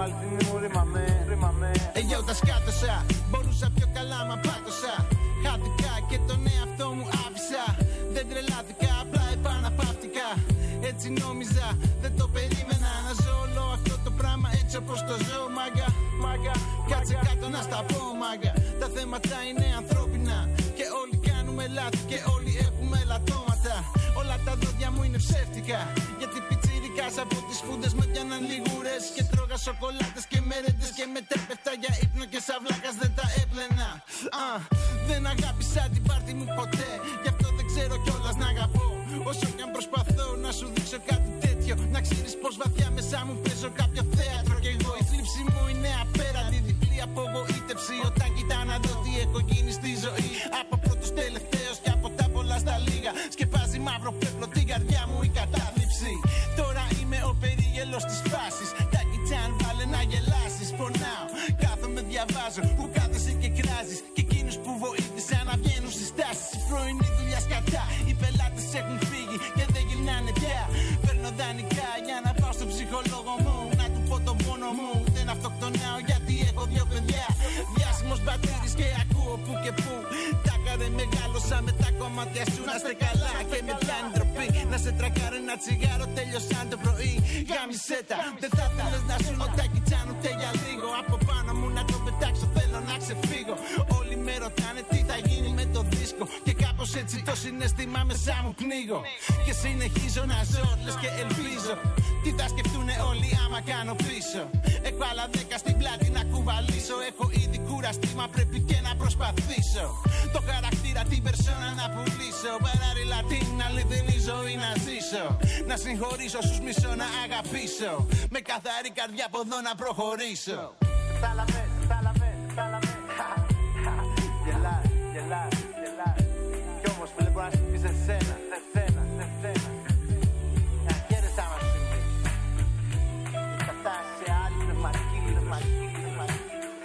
αληθινή μου ρίμαμε. Εγώ τα σκάτωσα, μπορούσα πιο καλά μα πάτωσα. Χάθηκα και τον εαυτό μου άφησα. Δεν τρελάθηκα, απλά επαναπαύτηκα. Έτσι νόμιζα, δεν το περίμενα. Να ζω όλο αυτό το πράγμα έτσι όπως το ζω, μάγκα. Κάτσε κάτω να στα πω, μάγκα. Τα θέματα είναι ανθρώπινα και όλοι κάνουμε λάθη και όλοι έχουμε λατώματα. Όλα τα δόντια μου είναι ψεύτικα, γιατί πιτσιρικάς από τις φούντες με πιάναν λιγούρες. Και τρώγα σοκολάτες και μερέντες και μετέπεφτα για ύπνο και σαν βλάκας δεν τα έπλαινα. uh, Δεν αγάπησα την πάρτι μου ποτέ, γι' αυτό δεν ξέρω κιόλας να αγαπώ. Όσο κι αν προσπαθώ να σου δείξω κάτι τέτοιο, να ξέρεις πως βαθιά μέσα μου παίζω κάποιο θέατρο. Και εγώ η θλίψη μου είναι απέραντη, διπλή απογοήτευση όταν κοιτά να δω τι έχω γίνει στη ζωή. Από πρώτος τελευταίος και από τα πολλά στα λίγα, σκεπάζει μαύρο πέπλο την καρδιά μου η κατάθλιψη. Τώρα είμαι ο περίγελος της φάσης, τα κιτσάν βάλε να γελάσεις. Πονάω, κάθομαι διαβάζω, που κάθεσαι και κράζεις. Και εκείνους που βοήθησαν να βγαίνουν στις τάσεις. Η πρωινή δουλειά σκατά, οι πελάτες έχουν φύγει και δεν γυρνάνε πια. Παίρνω δανεικά για να πάω στον ψυχολόγο μου, να του πω τον πόνο μου. Δεν αυτοκτονάω γιατί έχω δυο παιδιά. Διάσημος μπατήρης και ακούω που και που. Τάκαρε μεγάλωσα με τα κομμάτια σου. Να είστε καλά και με πιάνει ντροπή. Να σε τρακάρω ένα τσιγάρο, τέλειωσαν το πρωί. Γάμισέτα, δεν θα θέλεις να σου νοτάκι τσάν ούτε για λίγο. Από πάνω μου να το πετάξω, θέλω να ξεφύγω. Όλοι με ρωτάνε τι θα γίνει με το δίσκο. Και κάπως έτσι το συναίσθημα μέσα μου πνίγω. Και συνεχίζω να ζω, λες και ελπίζω. Τι θα σκεφτούνε όλοι άμα κάνω πίσω. Έχω άλλα δέκα στην πλάτη να κουβαλήσω. Έχω ήδη κουραστεί, μα πρέπει και να προσπαθήσω. Το χαρακτήρα, την περσόνα να πουλήσω. Παράριλα την αληθινή ζωή να ζήσω. Να συγχωρήσω στους μισώ να αγαπήσω. Με καθαρή καρδιά από εδώ να προχωρήσω. Θάλαμε, θάλαμε, θάλαμε. Γελάς, γελάς, γελάς. Κι όμως βλέπω να συμβεί σε σένα, σε σένα, σε σένα. Να χαίρεσαι άμα σου συμβεί. Θα φτάσει σε άλλη πνευματική, πνευματική, πνευματική.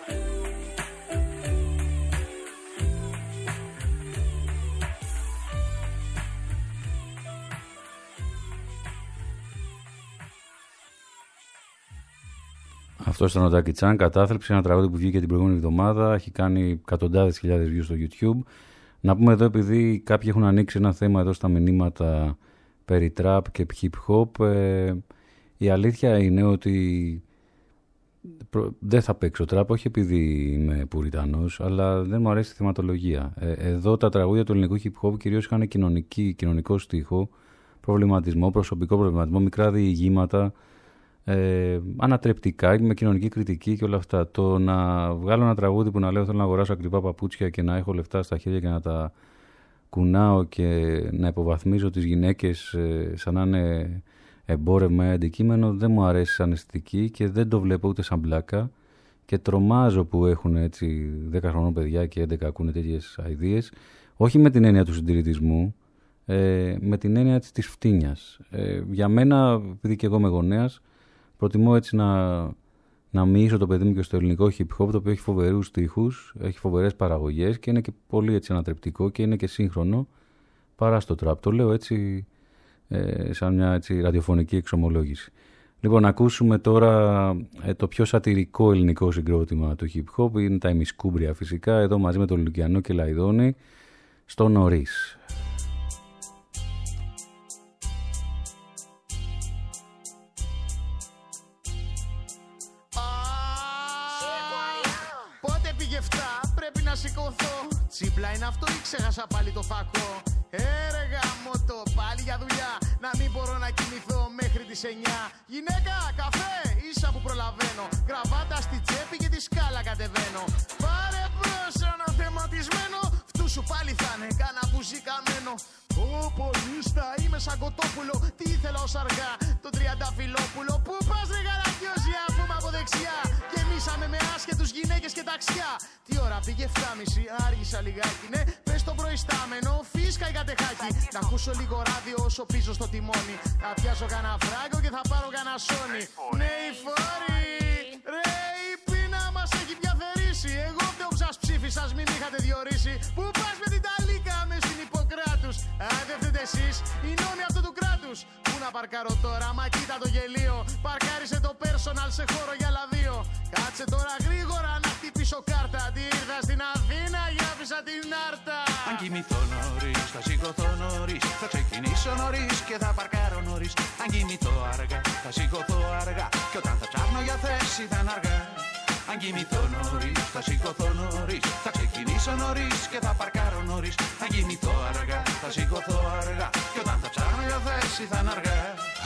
Αυτό ήταν ο Τάκι Τσάν, Κατάθλιψη, ένα τραγούδι που βγήκε την προηγούμενη εβδομάδα. Έχει κάνει εκατοντάδες χιλιάδες views στο YouTube. Να πούμε εδώ, επειδή κάποιοι έχουν ανοίξει ένα θέμα εδώ στα μηνύματα περί trap και hip hop, ε, η αλήθεια είναι ότι προ... δεν θα παίξω trap, όχι επειδή είμαι πουριτανός, αλλά δεν μου αρέσει η θεματολογία. Ε, εδώ τα τραγούδια του ελληνικού hip hop κυρίως είχαν κοινωνική, κοινωνικό στίχο, προβληματισμό, προσωπικό προβληματισμό, μικρά διηγήματα, Ε, ανατρεπτικά, με κοινωνική κριτική και όλα αυτά. Το να βγάλω ένα τραγούδι που να λέω θέλω να αγοράσω ακριβά παπούτσια και να έχω λεφτά στα χέρια και να τα κουνάω και να υποβαθμίζω τις γυναίκες ε, σαν να είναι εμπόρευμα ή αντικείμενο, δεν μου αρέσει σαν αισθητική και δεν το βλέπω ούτε σαν πλάκα και τρομάζω που έχουν έτσι δέκα χρονών παιδιά και έντεκα ακούνε τέτοιες αηδίες, όχι με την έννοια του συντηρητισμού, ε, με την έννοια της φτύνιας. Ε, για μένα, επειδή και εγώ είμαι γονέας, προτιμώ έτσι να, να μοιήσω το παιδί μου και στο ελληνικό hip hop, το οποίο έχει φοβερούς στίχους, έχει φοβερές παραγωγές και είναι και πολύ έτσι ανατρεπτικό και είναι και σύγχρονο, παρά στο trap. Το λέω έτσι ε, σαν μια έτσι, ραδιοφωνική εξομολόγηση. Λοιπόν, να ακούσουμε τώρα ε, το πιο σατυρικό ελληνικό συγκρότημα του hip hop, είναι τα Ημισκούμπρια φυσικά, εδώ μαζί με τον Λουκιανό και Λαϊδόνη, στο Νωρίς. Τσίπλα είναι αυτό ή ξέχασα πάλι το φακό. Έρεγα μότο πάλι για δουλειά. Να μην μπορώ να κοιμηθώ μέχρι τις εννιά. Γυναίκα, καφέ, ίσα που προλαβαίνω. Γραβάτα στη τσέπη και τη σκάλα κατεβαίνω. Πάρε πρόσωνο θεματισμένο. Φτού σου πάλι θα είναι κάνα μπουζί καμένο. Ω πολίστα, είμαι σαν κοτόπουλο. Τι ήθελα ως αργά, το τριανταφυλόπουλο. Πού πας ρε γαλακιόζια, πούμε από δεξιά. Γεμίσαμε με άσχετους γυναίκες και ταξιά. Τι ώρα πήγε εφτά και μισή, άργησα λιγάκι. Ναι, πες το προϊστάμενο, φίσκα η κατεχάκι. Να ακούσω λίγο ράδιο όσο πίσω στο τιμόνι. Να πιάσω κανένα φράγκο και θα πάρω κανένα σόνι. Ναι, η φόρη, ρε η πείνα μας έχει πια θερήσει. Εγώ φταίω που σας ψήφισα, μην είχατε διορίσει. Πού πας με την ταλίκα με στην Ιπποκράτους. Αν δεν φταίτε εσείς, οι νόμοι αυτού του κράτους. Που να παρκάρω τώρα, μα κοίτα το γελίο. Παρκάρισε το personal σε χώρο για άλλα δύο. Κάτσε τώρα γρήγορα να χτυπήσω κάρτα. Τι ήρθα στην Αθήνα για άφησα την Άρτα. Αν κοιμηθώ νωρίς, θα σηκωθώ νωρίς. Θα ξεκινήσω νωρίς και θα παρκάρω νωρίς. Αν κοιμηθώ αργά, θα σηκωθώ αργά. Και όταν θα ψάχνω για θέση θα είναι αργά. Αν κοιμηθώ νωρίς, θα σηκωθώ νωρίς. Θα ξεκινήσω νωρίς και θα παρκάρω νωρίς. Αν κοιμηθώ αργά, θα σηκωθώ αργά. Και όταν θα ψάχνω για θέση θα είναι αργά.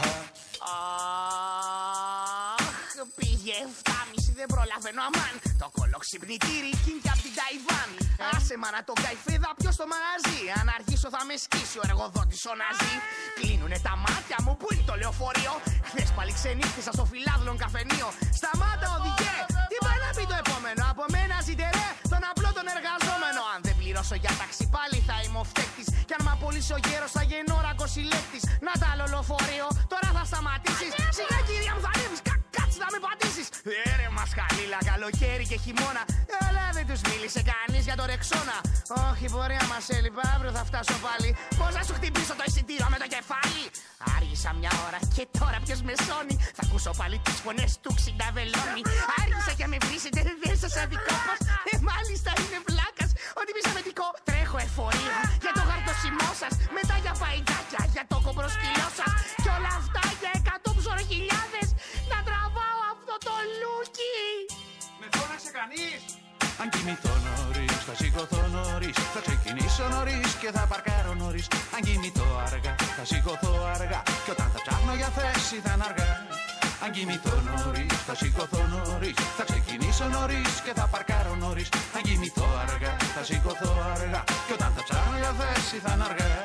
Αχ, πήγε εφτάμιση, δεν προλαβαίνω αμάν. Το κολοξυπνητήρι κίνηκε απ' την Ταϊβάν. Άσε μα να το καηφέδα ποιο στο μαγαζί. Αν αργήσω θα με σκίσει ο εργοδότης ο Ναζί. Κλείνουνε τα μάτια μου, πού είναι το λεωφορείο. Χθες πάλι ξενύχτησα στο φιλάδλον καφενείο. Σταμάτα οδηγέ, τι πάει να πει το επόμενο. Από μένα ζητερέ τον απλό τον εργαζόμενο. Αν δεν πληρώσω για ταξί πάλι θα είμαι ο φταίκτης. Κι αν μ' απολύσει ο γέρος θα γεννώ ρακοσυλλέκτης. Να τα άλλο λεωφορείο, τώρα θα σταματήσεις. Σιγά κυρία μου θα ανέβεις, κα, κάτσε να με πατήσεις. Έρε μας χαλίλα, καλοκαίρι και χειμώνα. Αλλά δεν τους μίλησε κανείς για το Ρεξόνα. Όχι πορεία μας έλειπα, αύριο θα φτάσω πάλι. Πώς να σου χτυπήσω το εισιτήριο με το κεφάλι. Άργησα μια ώρα και τώρα ποιος με σώνει. Θα ακούσω πάλι τις φωνές του ξυνταβελώνει. Άργησα και με βρίσετε, δεν σας αδικό πως. Ε, μάλιστα είναι βλάκας, ότι μη σαβετικό. Τρέχω εφορία για το γαρτοσιμό σας. Μετά για παϊτάκια, για το κομπροσκυλό σας. Κι όλα αυτά για εκατό ψωροχιλιάδες. Να τραβάω αυτό το λούκι. Με φώναξε κανείς. Αν κοιμηθώ νωρίς, θα σηκωθώ νωρίς. Θα ξεκινήσω νωρίς και θα παρκάρω νωρίς. Αν κοιμηθώ αργά, θα σηκωθώ αργά. Και όταν θα ψάχνω για θέση θα είναι αργά. Αν κοιμηθώ νωρίς, θα σηκωθώ νωρίς. Θα ξεκινήσω νωρίς και θα παρκάρω νωρίς. Αν κοιμηθώ αργά, θα σηκωθώ αργά. Και όταν θα ψάχνω για θέση θα είναι αργά.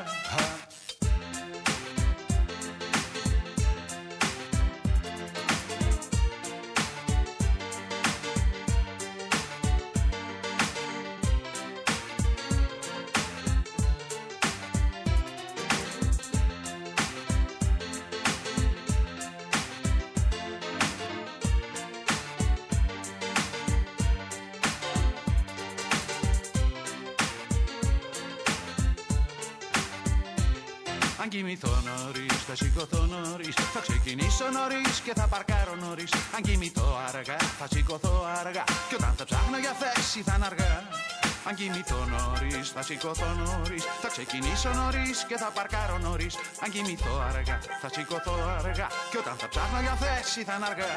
Αν κοιμηθώ νωρίς, θα σηκωθώ νωρίς. Θα ξεκινήσω νωρίς και θα παρκάρω νωρίς. Αν κοιμηθώ αργά, θα σηκωθώ αργά. Και όταν θα ψάχνω για θέση θα είναι αργά. Αν κοιμηθώ νωρίς, θα σηκωθώ νωρίς. Θα ξεκινήσω νωρίς και θα παρκάρω νωρίς. Αν κοιμηθώ αργά, θα σηκωθώ αργά. Και όταν θα ψάχνω για θέση θα είναι αργά.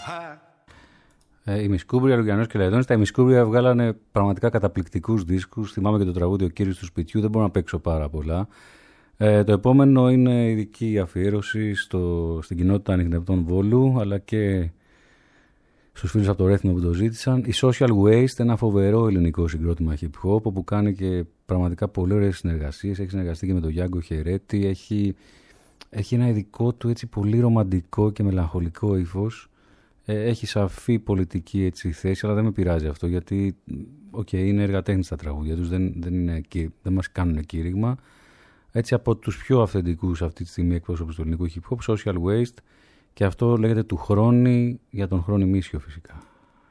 Ε, οι Μισκούμπρια, Λουκιανός και Λαϊδόνης. Τα Μισκούμπρια βγάλανε πραγματικά καταπληκτικούς δίσκους. Θυμάμαι και το τραγούδι Ο Κύριος του Σπιτιού. Δεν μπορώ να παίξω πάρα πολλά. Ε, το επόμενο είναι ειδική αφιέρωση στο, στην κοινότητα ανιχνευτών Βόλου, αλλά και στους φίλους από το Ρέθιμο που το ζήτησαν. Η Social Waste, ένα φοβερό ελληνικό συγκρότημα hip hop, όπου κάνει και πραγματικά πολύ ωραίες συνεργασίες. Έχει συνεργαστεί και με τον Γιάνγκο Χερέτη. Έχει, έχει ένα ειδικό του έτσι πολύ ρομαντικό και μελαγχολικό ύφος. Ε, έχει σαφή πολιτική έτσι, θέση, αλλά δεν με πειράζει αυτό, γιατί okay, είναι εργατέχνης τα τραγούδια τους, δεν, δεν, είναι, δεν μας κάνουν κήρυγμα. Έτσι από τους πιο αυθεντικούς αυτή τη στιγμή εκπρόσωπους του ελληνικού hip hop, Social Waste, και αυτό λέγεται του Χρόνη, για τον Χρόνη Μίσιο φυσικά.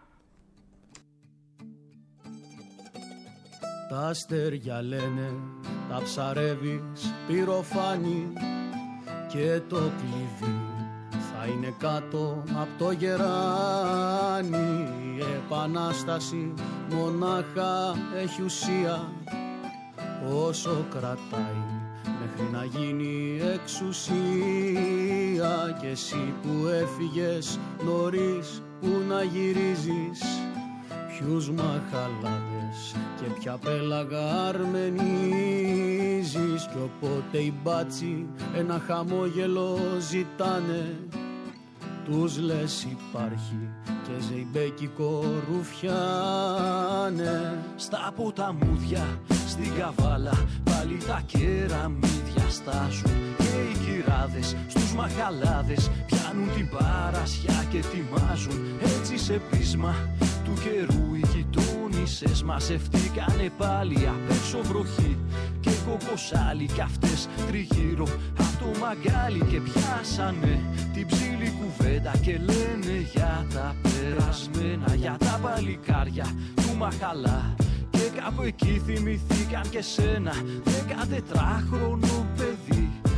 Τα αστέρια λένε, τα ψαρεύεις πυροφάνι και το κλειδί θα είναι κάτω από το γεράνι. Η επανάσταση μονάχα έχει ουσία όσο κρατάει μέχρι να γίνει εξουσία. Και εσύ που έφυγες νωρίς, που να γυρίζεις, ποιους μαχαλάδες και ποια πέλαγα αρμενίζεις. Κι όποτε οι μπάτσοι ένα χαμόγελο ζητάνε, τους λες υπάρχει και ζεϊμπέκικο ρουφιάνε. Στα ποταμούδια, στην καβάλα, πάλι τα κεραμίδια στάζουν. Και οι κυράδες στους μαχαλάδες πιάνουν την παρασιά και ετοιμάζουν. Έτσι σε πείσμα του καιρού οι γειτόνισσες μαζευτήκανε πάλι απ' έξω βροχή και κοκοσάλι κι αυτές τριγύρω απ' το μαγκάλι. Και πιάσανε την ψήλη κουβέντα και λένε για τα περασμένα, για τα παλικάρια του μαχαλά. Και κάπου εκεί θυμηθήκαν και σένα, δεκατετράχρονο παιδί. Ούτε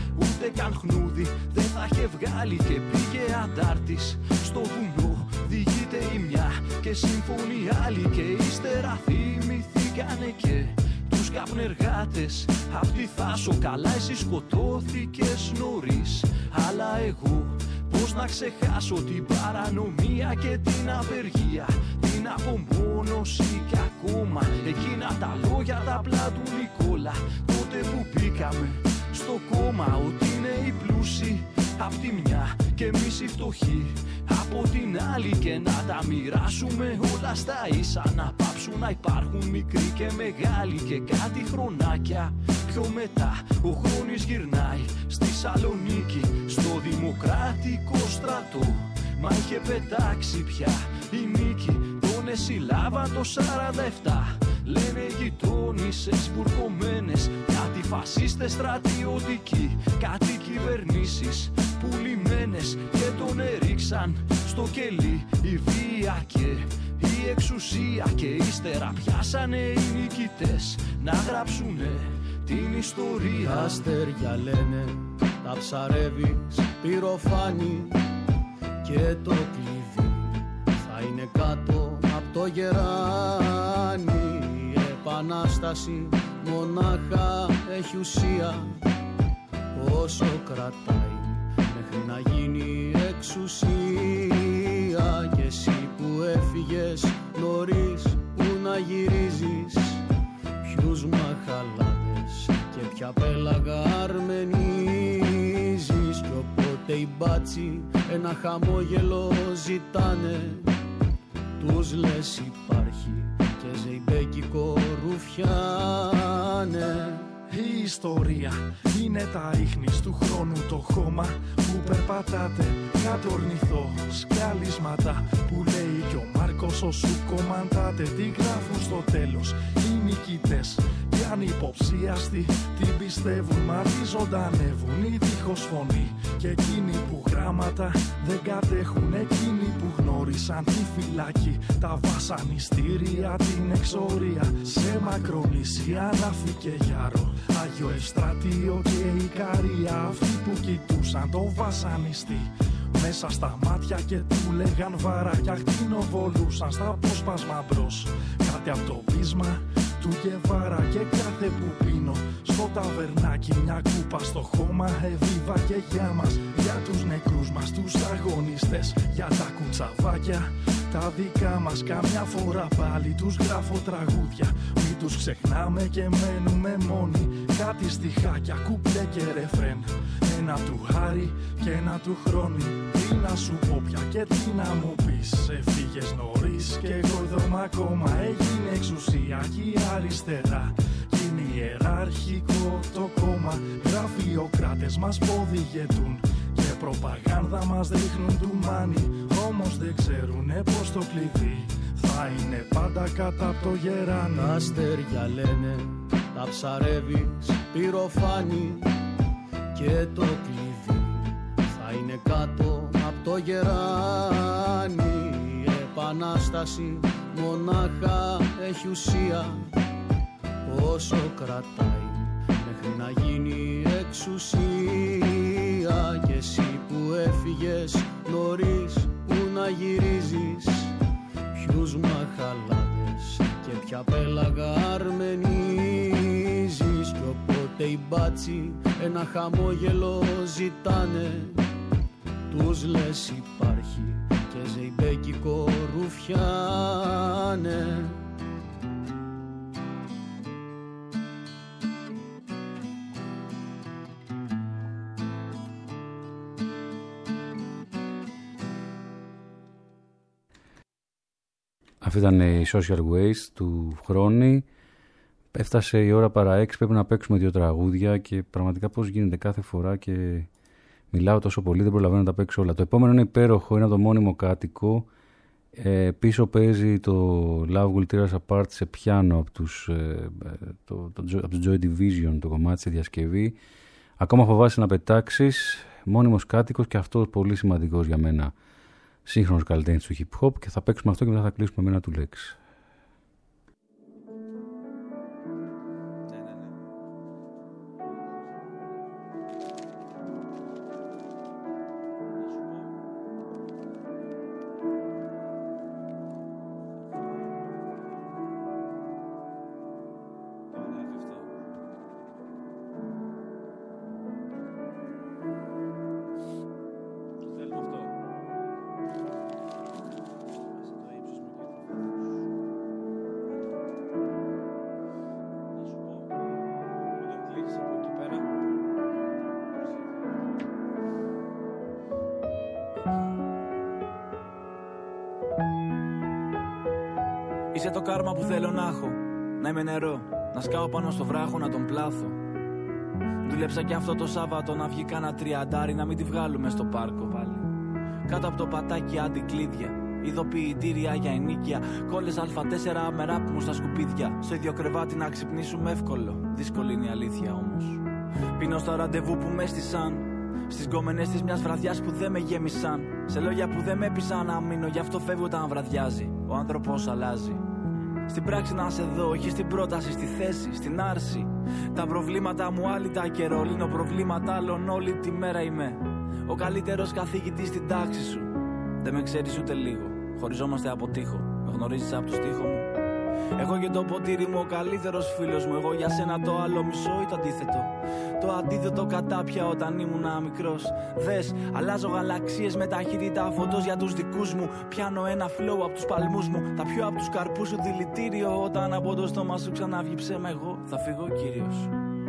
ούτε καν χνούδι δεν θα είχε βγάλει και πήγε αντάρτης. Στο βουνό διηγείται η μια και σύμφωνοι οι άλλοι και ύστερα θυμηθήκανε και τους καπνεργάτες. Απ' τη Θάσο καλά εσύ σκοτώθηκες νωρίς, αλλά εγώ πώς να ξεχάσω την παρανομία και την απεργία, την απομόνωση και ακόμα εκείνα τα λόγια τα απλά του Νικόλα. Τότε που μπήκαμε στο κόμμα ότι είναι οι πλούσιοι απ' τη μια και εμείς οι φτωχοί από την άλλη και να τα μοιράσουμε όλα στα ίσα, να πάψουν να υπάρχουν μικροί και μεγάλοι και κάτι χρονάκια πιο μετά ο χρόνος γυρνάει στη Σαλονίκη στο Δημοκρατικό στρατό. Μα είχε πετάξει πια η νίκη, τον εσυλάβαν το σαράντα επτά. Λένε γειτόνισσες μπουρκωμένες, κάτι φασίστες στρατιωτικοί, κάτι κυβερνήσεις πουλημένες και τον έριξαν στο κελί η βία και η εξουσία και ύστερα πιάσανε οι νικητές να γράψουνε την ιστορία. Τα αστέρια λένε, τα ψαρεύεις πυροφάνι και το κλειδί θα είναι κάτω από το γεράνι. Η επανάσταση μονάχα έχει ουσία όσο κρατάει μέχρι να γίνει εξουσία. Και εσύ που έφυγες νωρίς, που να γυρίζεις, ποιους μαχαλάδες και ποια πέλαγα αρμενίζεις. Κι όποτε οι μπάτσοι ένα χαμόγελο ζητάνε, τους λες υπάρχει και ζεϊμπέκικο ρουφιάνε. Η ιστορία είναι τα ίχνης του χρόνου, το χώμα που περπατάτε κάτω ορνηθό σκάλισματα που λέει κι ο Μάρκος όσου κομμαντάτε. Τι γράφουν στο τέλος οι νικητές κι ανυποψίαστοι την πιστεύουν, μα τι ζωντανεύουν οι δίχως φωνή. Και εκείνοι που γράμματα δεν κατέχουν, εκείνοι που γνώρισαν τη φυλακή, τα βασανιστήρια, την εξορία σε Μακρονήσια, Ναύη και Γιάρο, Άγιο Ευστρατείο και Ικαρία. Αυτοί που κοιτούσαν το βασανιστή μέσα στα μάτια και του λέγαν βαράκια, κτηνοβολούσαν στα απόσπασμα μπρος κάτι από το πείσμα του Γεβάρα. Και κάθε που πίνω στο ταβερνάκι μια κούπα στο χώμα, εβίβα και για μας, για τους νεκρούς μας, τους αγωνιστές, για τα κουτσαβάκια τα δικά μας. Καμιά φορά πάλι τους γράφω τραγούδια, μην τους ξεχνάμε και μένουμε μόνοι. Κάτι στιχάκια, κουπλέ και ρεφρέν, ένα του Χάρη και ένα του Χρόνη. Τι να σου πω πια και τι να μου πεις, έφυγες νωρίς και εγώ εδώ ακόμα. Έγινε εξουσία και η αριστερά κι είναι ιεραρχικό το κόμμα. Γραφειοκράτες μας ποδηγετούν και προπαγάνδα μας ρίχνουν του μάνι. Όμως δεν ξέρουνε πως το κλειδί θα είναι πάντα κάτω από το γεράνι. Τα αστέρια λένε, τα ψαρεύεις πυροφάνι και το κλειδί θα είναι κάτω από το γεράνι. Η επανάσταση μονάχα έχει ουσία όσο κρατάει μέχρι να γίνει εξουσία. Και εσύ που έφυγες νωρίς, που να γυρίζεις, ποιους μαχαλάδες και ποια πέλαγα αρμενίζεις. Κι όποτε οι μπάτσοι ένα χαμόγελο ζητάνε, τους λες υπάρχει και ζεϊμπέκικο ρουφιάνε. Αυτή ήταν η Social Waste του Χρόνη. Έφτασε η ώρα παρά έξι, πρέπει να παίξουμε δύο τραγούδια και πραγματικά πώς γίνεται κάθε φορά και μιλάω τόσο πολύ, δεν προλαβαίνω να τα παίξω όλα. Το επόμενο είναι υπέροχο, είναι από το μόνιμο κάτοικο. Ε, πίσω παίζει το Love Will Tear Us Apart σε πιάνο από τους, ε, το, το, το, από τους Joy Division, το κομμάτι στη διασκευή. Ακόμα φοβάσαι να πετάξεις, μόνιμος κάτοικος και αυτό πολύ σημαντικός για μένα. Σύγχρονος καλλιτέχνης του hip hop και θα παίξουμε αυτό και μετά θα κλείσουμε με ένα του Lex. Είσαι το κάρμα που θέλω να έχω. Να είμαι νερό, να σκάω πάνω στο βράχο, να τον πλάθω. Δούλεψα και αυτό το Σάββατο να βγει κάνα τριαντάρι, να μην τη βγάλουμε στο πάρκο πάλι. Κάτω από το πατάκι αντικλείδια, ειδοποιητήρια για ενίκεια. Κόλλες Α τέσσερα με ράπ μου στα σκουπίδια. Στο ίδιο κρεβάτι να ξυπνήσουμε εύκολο. Δύσκολη είναι η αλήθεια όμως. Πίνω στο ραντεβού που με έστησαν. Στις γκόμενες της μιας βραδιάς που δεν με γέμισαν. Σε λόγια που δεν με έπεισαν να μείνω. Γι' αυτό φεύγω όταν βραδιάζει. Ο άνθρωπος αλλάζει. Στην πράξη να σε δω, όχι στην πρόταση, στη θέση, στην άρση. Τα προβλήματα μου άλλοι τα καιρό. Λύνω προβλήματα άλλων όλη τη μέρα είμαι. Ο καλύτερος καθηγητής στην τάξη σου. Δεν με ξέρεις ούτε λίγο. Χωριζόμαστε από τείχο. Με γνωρίζεις από το στίχο μου. Εγώ και το ποτήρι μου, ο καλύτερος φίλος μου. Εγώ για σένα το άλλο μισό ή το αντίθετο. Το αντίθετο κατάπια όταν ήμουνα μικρός. Δες, αλλάζω γαλαξίες με ταχύτητα φωτός για τους δικούς μου. Πιάνω ένα flow από τους παλμούς μου. Θα πιω από τους καρπούς σου δηλητήριο. Όταν από το στόμα σου ξαναβγεί ψέμα, εγώ θα φύγω κύριος.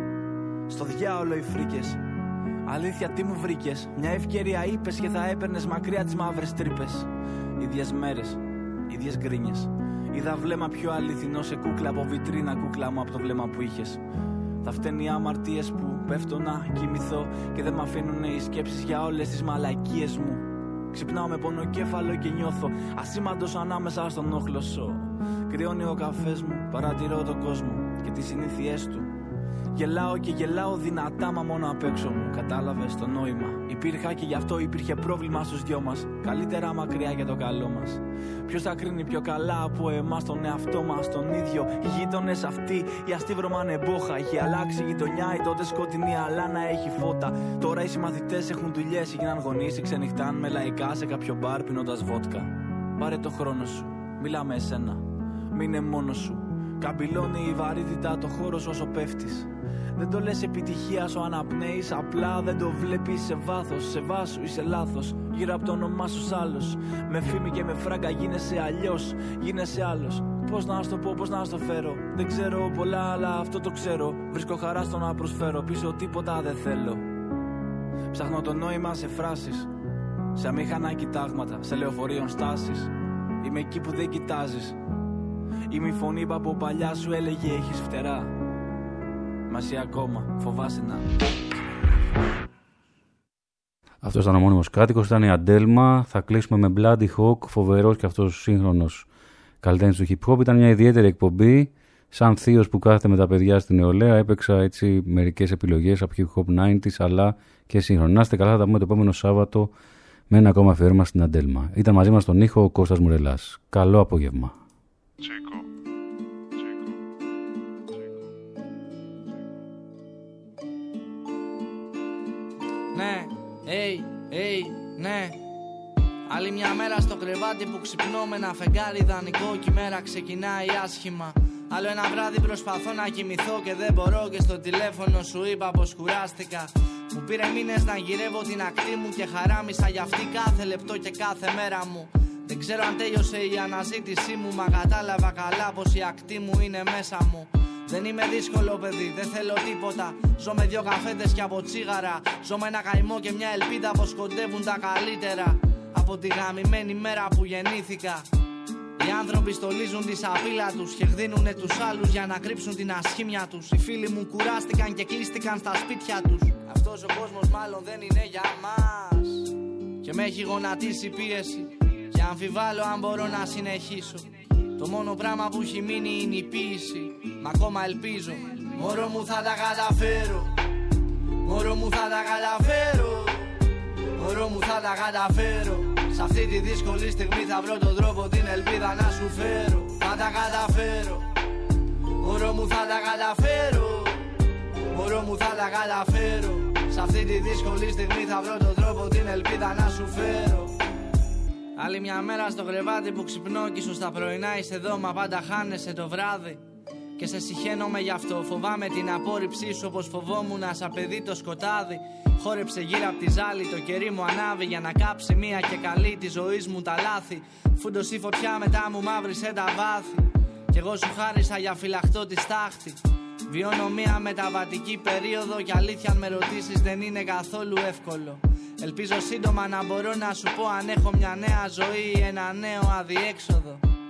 Στο διάολο οι φρίκες. Αλήθεια, τι μου βρήκες? Μια ευκαιρία είπες και θα έπαιρνες μακριά τις μαύρες τρύπες. Ίδιες μέρες, ίδιες γκρίνιες. Είδα βλέμμα πιο αληθινό σε κούκλα από βιτρίνα, κούκλα μου από το βλέμμα που είχες. Θα φταίνει οι αμαρτίες που πέφτω να κοιμηθώ και δεν μ' αφήνουνε οι σκέψεις για όλες τις μαλακίες μου. Ξυπνάω με πονοκέφαλο και νιώθω ασήμαντος ανάμεσα στον όχλωσο. Κρυώνει ο καφές μου, παρατηρώ τον κόσμο και τις συνήθειές του. Γελάω και γελάω δυνατά, μα μόνο απ' έξω μου. Κατάλαβες το νόημα. Υπήρχα και γι' αυτό υπήρχε πρόβλημα στους δυο μας. Καλύτερα μακριά για το καλό μας. Ποιος θα κρίνει πιο καλά από εμάς τον εαυτό μας τον ίδιο? Οι γείτονες αυτοί, η αστίβρωμα ανεμπόχα. Είχε αλλάξει η γειτονιά, η τότε σκοτεινή, αλλά να έχει φώτα. Τώρα οι συμμαθητές έχουν δουλειές, έγιναν γονείς, ξενυχτάν με λαϊκά σε κάποιο μπαρ πίνοντας βότκα. Πάρε το χρόνο σου, μίλα με εσένα. Μείνε μόνος σου. Καμπυλώνει η βαρύτητα το χώρο σου όσο πέφτεις. Δεν το λες επιτυχία σου αναπνέεις, απλά δεν το βλέπεις σε βάθος. Σε βάσου είσαι λάθος, γύρω από το όνομά σου σ' άλλος. Με φήμη και με φράγκα γίνεσαι αλλιώς, γίνεσαι άλλος. Πώς να σου το πω, πώς να σου το φέρω? Δεν ξέρω πολλά, αλλά αυτό το ξέρω. Βρίσκω χαρά στο να προσφέρω, πίσω τίποτα δεν θέλω. Ψάχνω το νόημα σε φράσεις, σε αμήχανα κοιτάγματα, σε λεωφορείων στάσεις. Είμαι εκεί που δεν κοιτάζεις. Είμαι η φωνή που από παλιά σου έλεγε έχεις φτερά. Μα εσύ ακόμα φοβάσαι να... Αυτό ήταν ο μόνιμος κάτοικος, ήταν η Αντέλμα. Θα κλείσουμε με Bloody Hawk, φοβερός και αυτός σύγχρονος καλλιτέχνης του hip hop. Ήταν μια ιδιαίτερη εκπομπή. Σαν θείος που κάθεται με τα παιδιά στην νεολαία, έπαιξα έτσι μερικές επιλογές από hip hop ενενήντα, αλλά και σύγχρονα. Να είστε καλά, θα τα πούμε το επόμενο Σάββατο με ένα ακόμα αφιέρωμα στην Αντέλμα. Ήταν μαζί μας στον ήχο ο Κώστας Μουρελάς. Καλό απόγευμα. Ναι, hey, hey, ναι. Άλλη μια μέρα στο κρεβάτι που ξυπνώ με ένα φεγγάρι ιδανικό και η μέρα ξεκινάει άσχημα. Άλλο ένα βράδυ προσπαθώ να κοιμηθώ και δεν μπορώ και στο τηλέφωνο σου είπα πως κουράστηκα. Μου πήρε μήνες να γυρεύω την ακτή μου και χαράμισα για αυτή κάθε λεπτό και κάθε μέρα μου. Δεν ξέρω αν τέλειωσε η αναζήτησή μου, μα κατάλαβα καλά πως η ακτή μου είναι μέσα μου. Δεν είμαι δύσκολο παιδί, δεν θέλω τίποτα. Ζω με δυο καφέδες και από τσίγαρα. Ζω με ένα καημό και μια ελπίδα πως κοντεύουν τα καλύτερα. Από τη γαμημένη μέρα που γεννήθηκα. Οι άνθρωποι στολίζουν τη σαπίλα τους και γδίνουνε τους άλλους για να κρύψουν την ασχήμια τους. Οι φίλοι μου κουράστηκαν και κλείστηκαν στα σπίτια τους. Αυτός ο κόσμος μάλλον δεν είναι για μας. Και με έχει γονατίσει πίεση και αμφιβάλλω αν μπορώ να συνεχίσω. Το μόνο πράγμα που έχει μείνει είναι η ποίηση. Μα ακόμα ελπίζω. Μωρό μου θα τα καταφέρω. Μωρό μου θα τα καταφέρω. Μωρό μου θα τα καταφέρω. Σ' αυτή τη δύσκολη στιγμή θα βρω τον τρόπο, την ελπίδα να σου φέρω. Θα τα καταφέρω. Μωρό μου θα τα καταφέρω. Μωρό μου θα τα καταφέρω. Σ' αυτή τη δύσκολη στιγμή θα βρω τον τρόπο, την ελπίδα να σου φέρω. Άλλη μια μέρα στο κρεβάτι που ξυπνώ κι ίσως τα πρωινά είσαι εδώ, μα πάντα χάνεσαι το βράδυ. Και σε συχαίνομαι γι' αυτό, φοβάμαι την απόρριψή σου όπως φοβόμουν σαν παιδί το σκοτάδι. Χόρεψε γύρω απ' τη ζάλη, το κερί μου ανάβει για να κάψει μία και καλή τη ζωής μου τα λάθη. Φούντωσε η φωτιά, μετά μου μαύρισε τα βάθη. Κι εγώ σου χάρισα για φυλαχτώ τη στάχτη. Βιώνω μία μεταβατική περίοδο και αλήθεια αν με ρωτήσεις δεν είναι καθόλου εύκολο. Ελπίζω σύντομα να μπορώ να σου πω αν έχω μια νέα ζωή ή ένα νέο αδιέξοδο.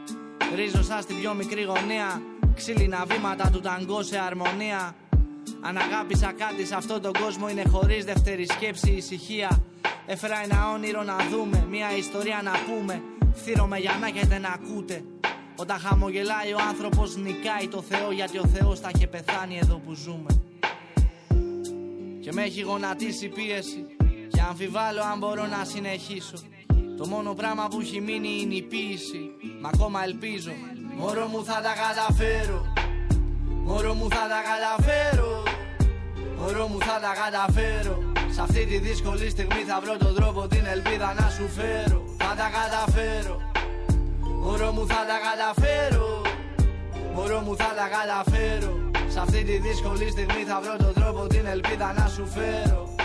Ρίζωσα στη πιο μικρή γωνία, ξύλινα βήματα του ταγκό σε αρμονία. Αν αγάπησα κάτι σε αυτόν τον κόσμο είναι χωρίς δεύτερη σκέψη ησυχία. Έφερα ένα όνειρο να δούμε, μια ιστορία να πούμε. Θύρομαι για να έχετε να ακούτε. Όταν χαμογελάει ο άνθρωπος νικάει το Θεό, γιατί ο Θεός θα είχε πεθάνει εδώ που ζούμε. Και με έχει γονατίσει πίεση και αμφιβάλλω αν μπορώ να συνεχίσω. Το μόνο πράγμα που έχει μείνει είναι η ποίηση, μα ακόμα ελπίζω. Μωρό μου θα τα καταφέρω, μωρό μου θα τα καταφέρω, μωρό μου θα τα καταφέρω. Σ' αυτή τη δύσκολη στιγμή θα βρω τον τρόπο, την ελπίδα να σου φέρω. Θα τα καταφέρω, μωρό μου θα τα καταφέρω, μωρό μου θα τα καταφέρω. Σ' αυτή τη δύσκολη στιγμή θα βρω τον τρόπο, την ελπίδα να σου φέρω.